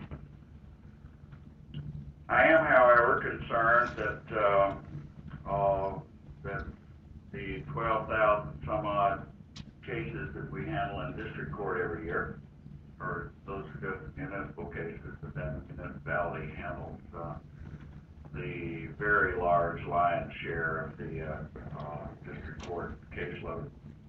I am, however, concerned that, uh, uh, that the twelve thousand some odd cases that we handle in district court every year, or those just municipal cases, but then the municipality handles uh, the very large lion's share of the uh, uh, district court caseload.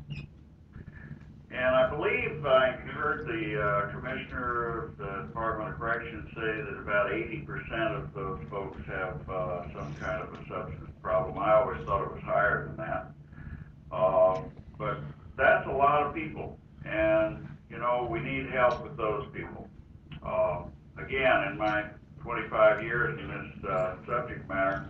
And I believe I heard the uh, commissioner of the Department of Corrections say that about eighty percent of those folks have uh, some kind of a substance problem. I always thought it was higher than that. Uh, but that's a lot of people, and, you know, we need help with those people. Uh, again, in my twenty-five years in this uh, subject matter,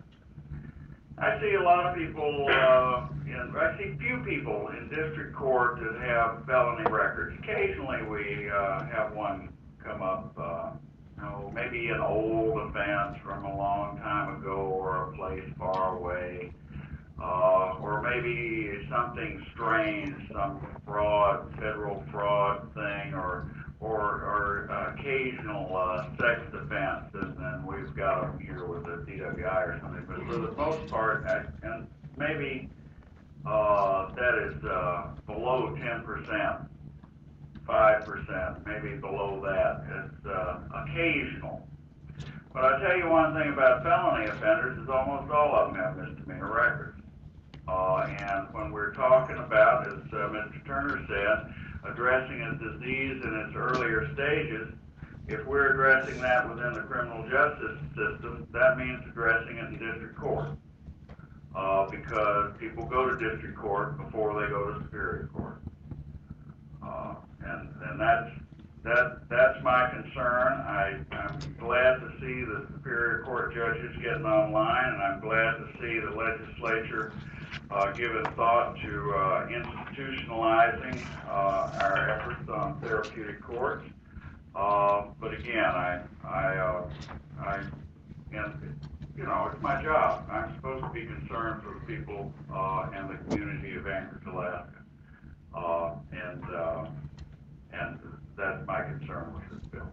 I see a lot of people, uh, in, I see few people in district court that have felony records. Occasionally we uh, have one come up, uh, you know, maybe an old offense from a long time ago or a place far away. Uh, or maybe something strange, some fraud, federal fraud thing, or or, or uh, occasional uh, sex offense, and then we've got them here with a D W I or something. But for the most part, I, and maybe uh, that is uh, below ten percent, five percent, maybe below that. It's uh, occasional. But I'll tell you one thing about felony offenders is almost all of them have misdemeanor records. Uh, and when we're talking about, as uh, Mister Turner said, addressing a disease in its earlier stages, if we're addressing that within the criminal justice system, that means addressing it in district court. Uh, because people go to district court before they go to superior court. Uh, and and that's, that, that's my concern. I, I'm glad to see the superior court judges getting online, and I'm glad to see the legislature Uh, given thought to uh, institutionalizing uh, our efforts on therapeutic courts. Uh, but again, I, I, uh, I, and, you know, it's my job. I'm supposed to be concerned for the people uh, and the community of Anchorage, Alaska. Uh, and, uh, and that's my concern with this bill.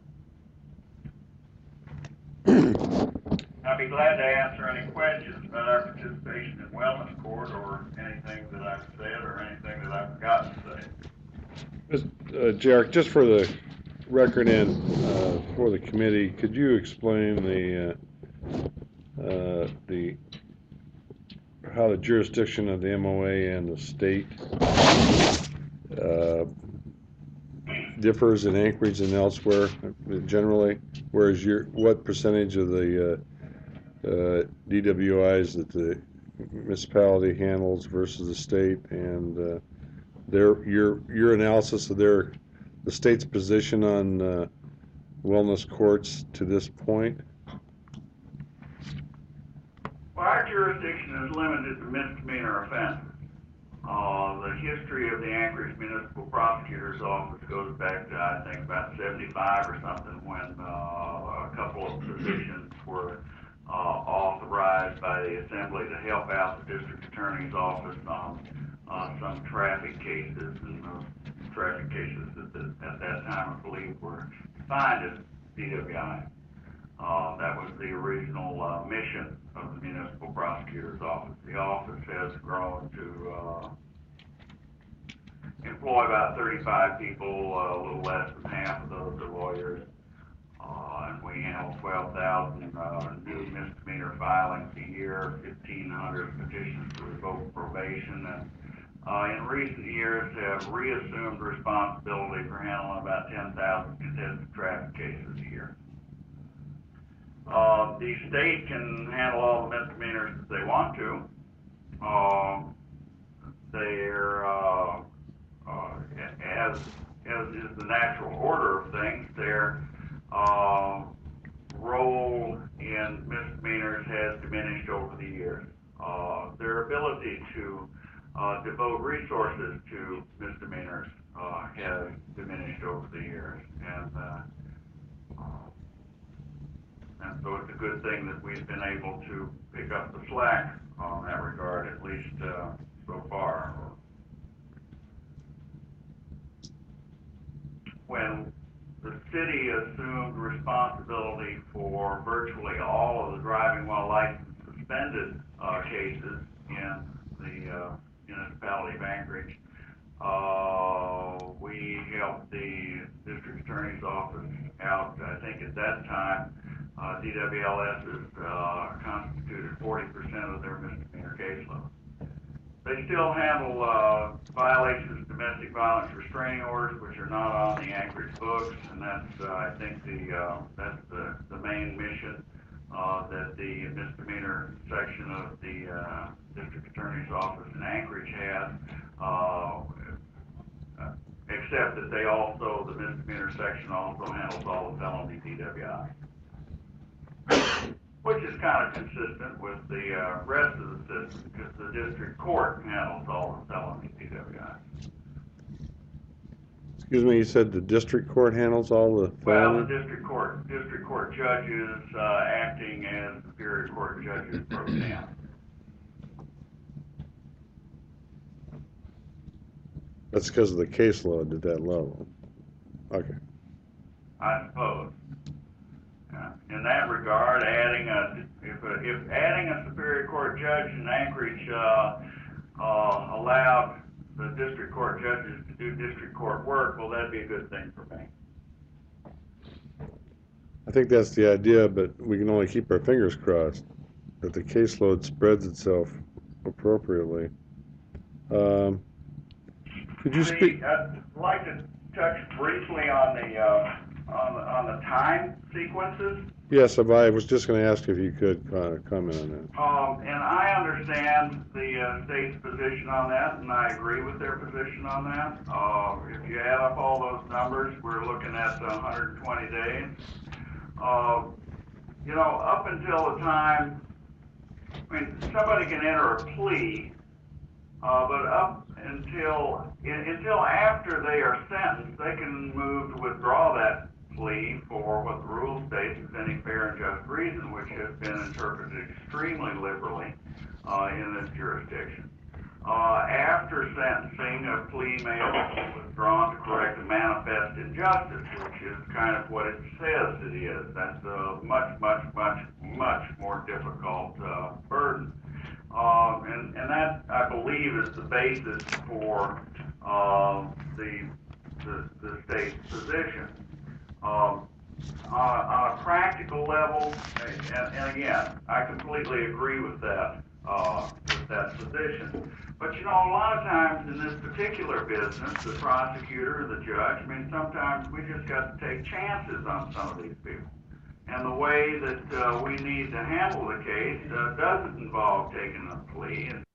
I'd be glad to answer any questions about our participation in wellness court or anything that I've said or anything that I've forgotten to say. Uh, Jarek, just for the record and uh, for the committee, could you explain the uh, uh, the how the jurisdiction of the M O A and the state uh, differs in Anchorage and elsewhere generally? Whereas your what percentage of the uh, uh, D W Is that the municipality handles versus the state, and uh, their your your analysis of their the state's position on uh, wellness courts to this point? Well, our jurisdiction is limited to misdemeanor offenses. history of the Anchorage Municipal Prosecutor's Office goes back to, I think, about seventy-five or something, when uh, a couple of positions were uh, authorized by the Assembly to help out the District Attorney's Office on uh, some traffic cases, and those traffic cases at, the, at that time, I believe, were defined as D W I. Uh, that was the original uh, mission of the Municipal Prosecutor's Office. The office has grown to uh, employ about thirty-five people, uh, a little less than half of those are lawyers, uh, and we handle twelve thousand uh, new misdemeanor filings a year, fifteen hundred petitions to revoke probation, and uh, in recent years have reassumed responsibility for handling about ten thousand contested traffic cases a year. Uh, the state can handle all the misdemeanors that they want to. Uh, they're, uh, uh, as, as is the natural order of things, their uh, role in misdemeanors has diminished over the years. Uh, their ability to uh, devote resources to misdemeanors uh, has diminished over the years. And uh, And so it's a good thing that we've been able to pick up the slack on that regard, at least uh, so far. When the city assumed responsibility for virtually all of the driving while license suspended uh, cases in the uh, municipality of Anchorage, uh, we helped the district attorney's office out. I think at that time, Uh, D W L S's uh, constituted forty percent of their misdemeanor caseload. They still handle uh, violations of domestic violence restraining orders, which are not on the Anchorage books, and that's, uh, I think, the uh, that's the, the main mission uh, that the misdemeanor section of the uh, district attorney's office in Anchorage has. Uh, except that they also, the misdemeanor section also handles all the felony D W I. Which is kind of consistent with the uh, rest of the system, because the district court handles all the felony D W Is. Excuse me, you said the district court handles all the Well, the felony? district court, district court judges uh, acting as superior court judges pro tem. That's because of the caseload at that level. Okay. I suppose. Uh, in that regard, adding a if, a, if adding a superior court judge in Anchorage uh, uh, allowed the district court judges to do district court work, well, that'd be a good thing for me. I think that's the idea, but we can only keep our fingers crossed that the caseload spreads itself appropriately. Um, could you the, speak? I'd like to touch briefly on the uh, on the, on the time sequences. Yes, I was just going to ask if you could uh, comment on that. Um, and I understand the uh, state's position on that, and I agree with their position on that. Uh, if you add up all those numbers, we're looking at one hundred twenty days. Uh, you know, up until the time, I mean, somebody can enter a plea, uh, but up until in, until after they are sentenced, they can move to withdraw that plea for what the rule states is any fair and just reason, which has been interpreted extremely liberally uh, in this jurisdiction. Uh, after sentencing, a plea may be withdrawn to correct a manifest injustice, which is kind of what it says it is. That's a much, much, much, much more difficult uh, burden. Uh, and, and that, I believe, is the basis for uh, the, the, the state's position. Um, on, on a practical level, and, and again, I completely agree with that, uh, with that position. But you know, a lot of times in this particular business, the prosecutor, the judge, I mean, sometimes we just got to take chances on some of these people. And the way that uh, we need to handle the case uh, doesn't involve taking a plea.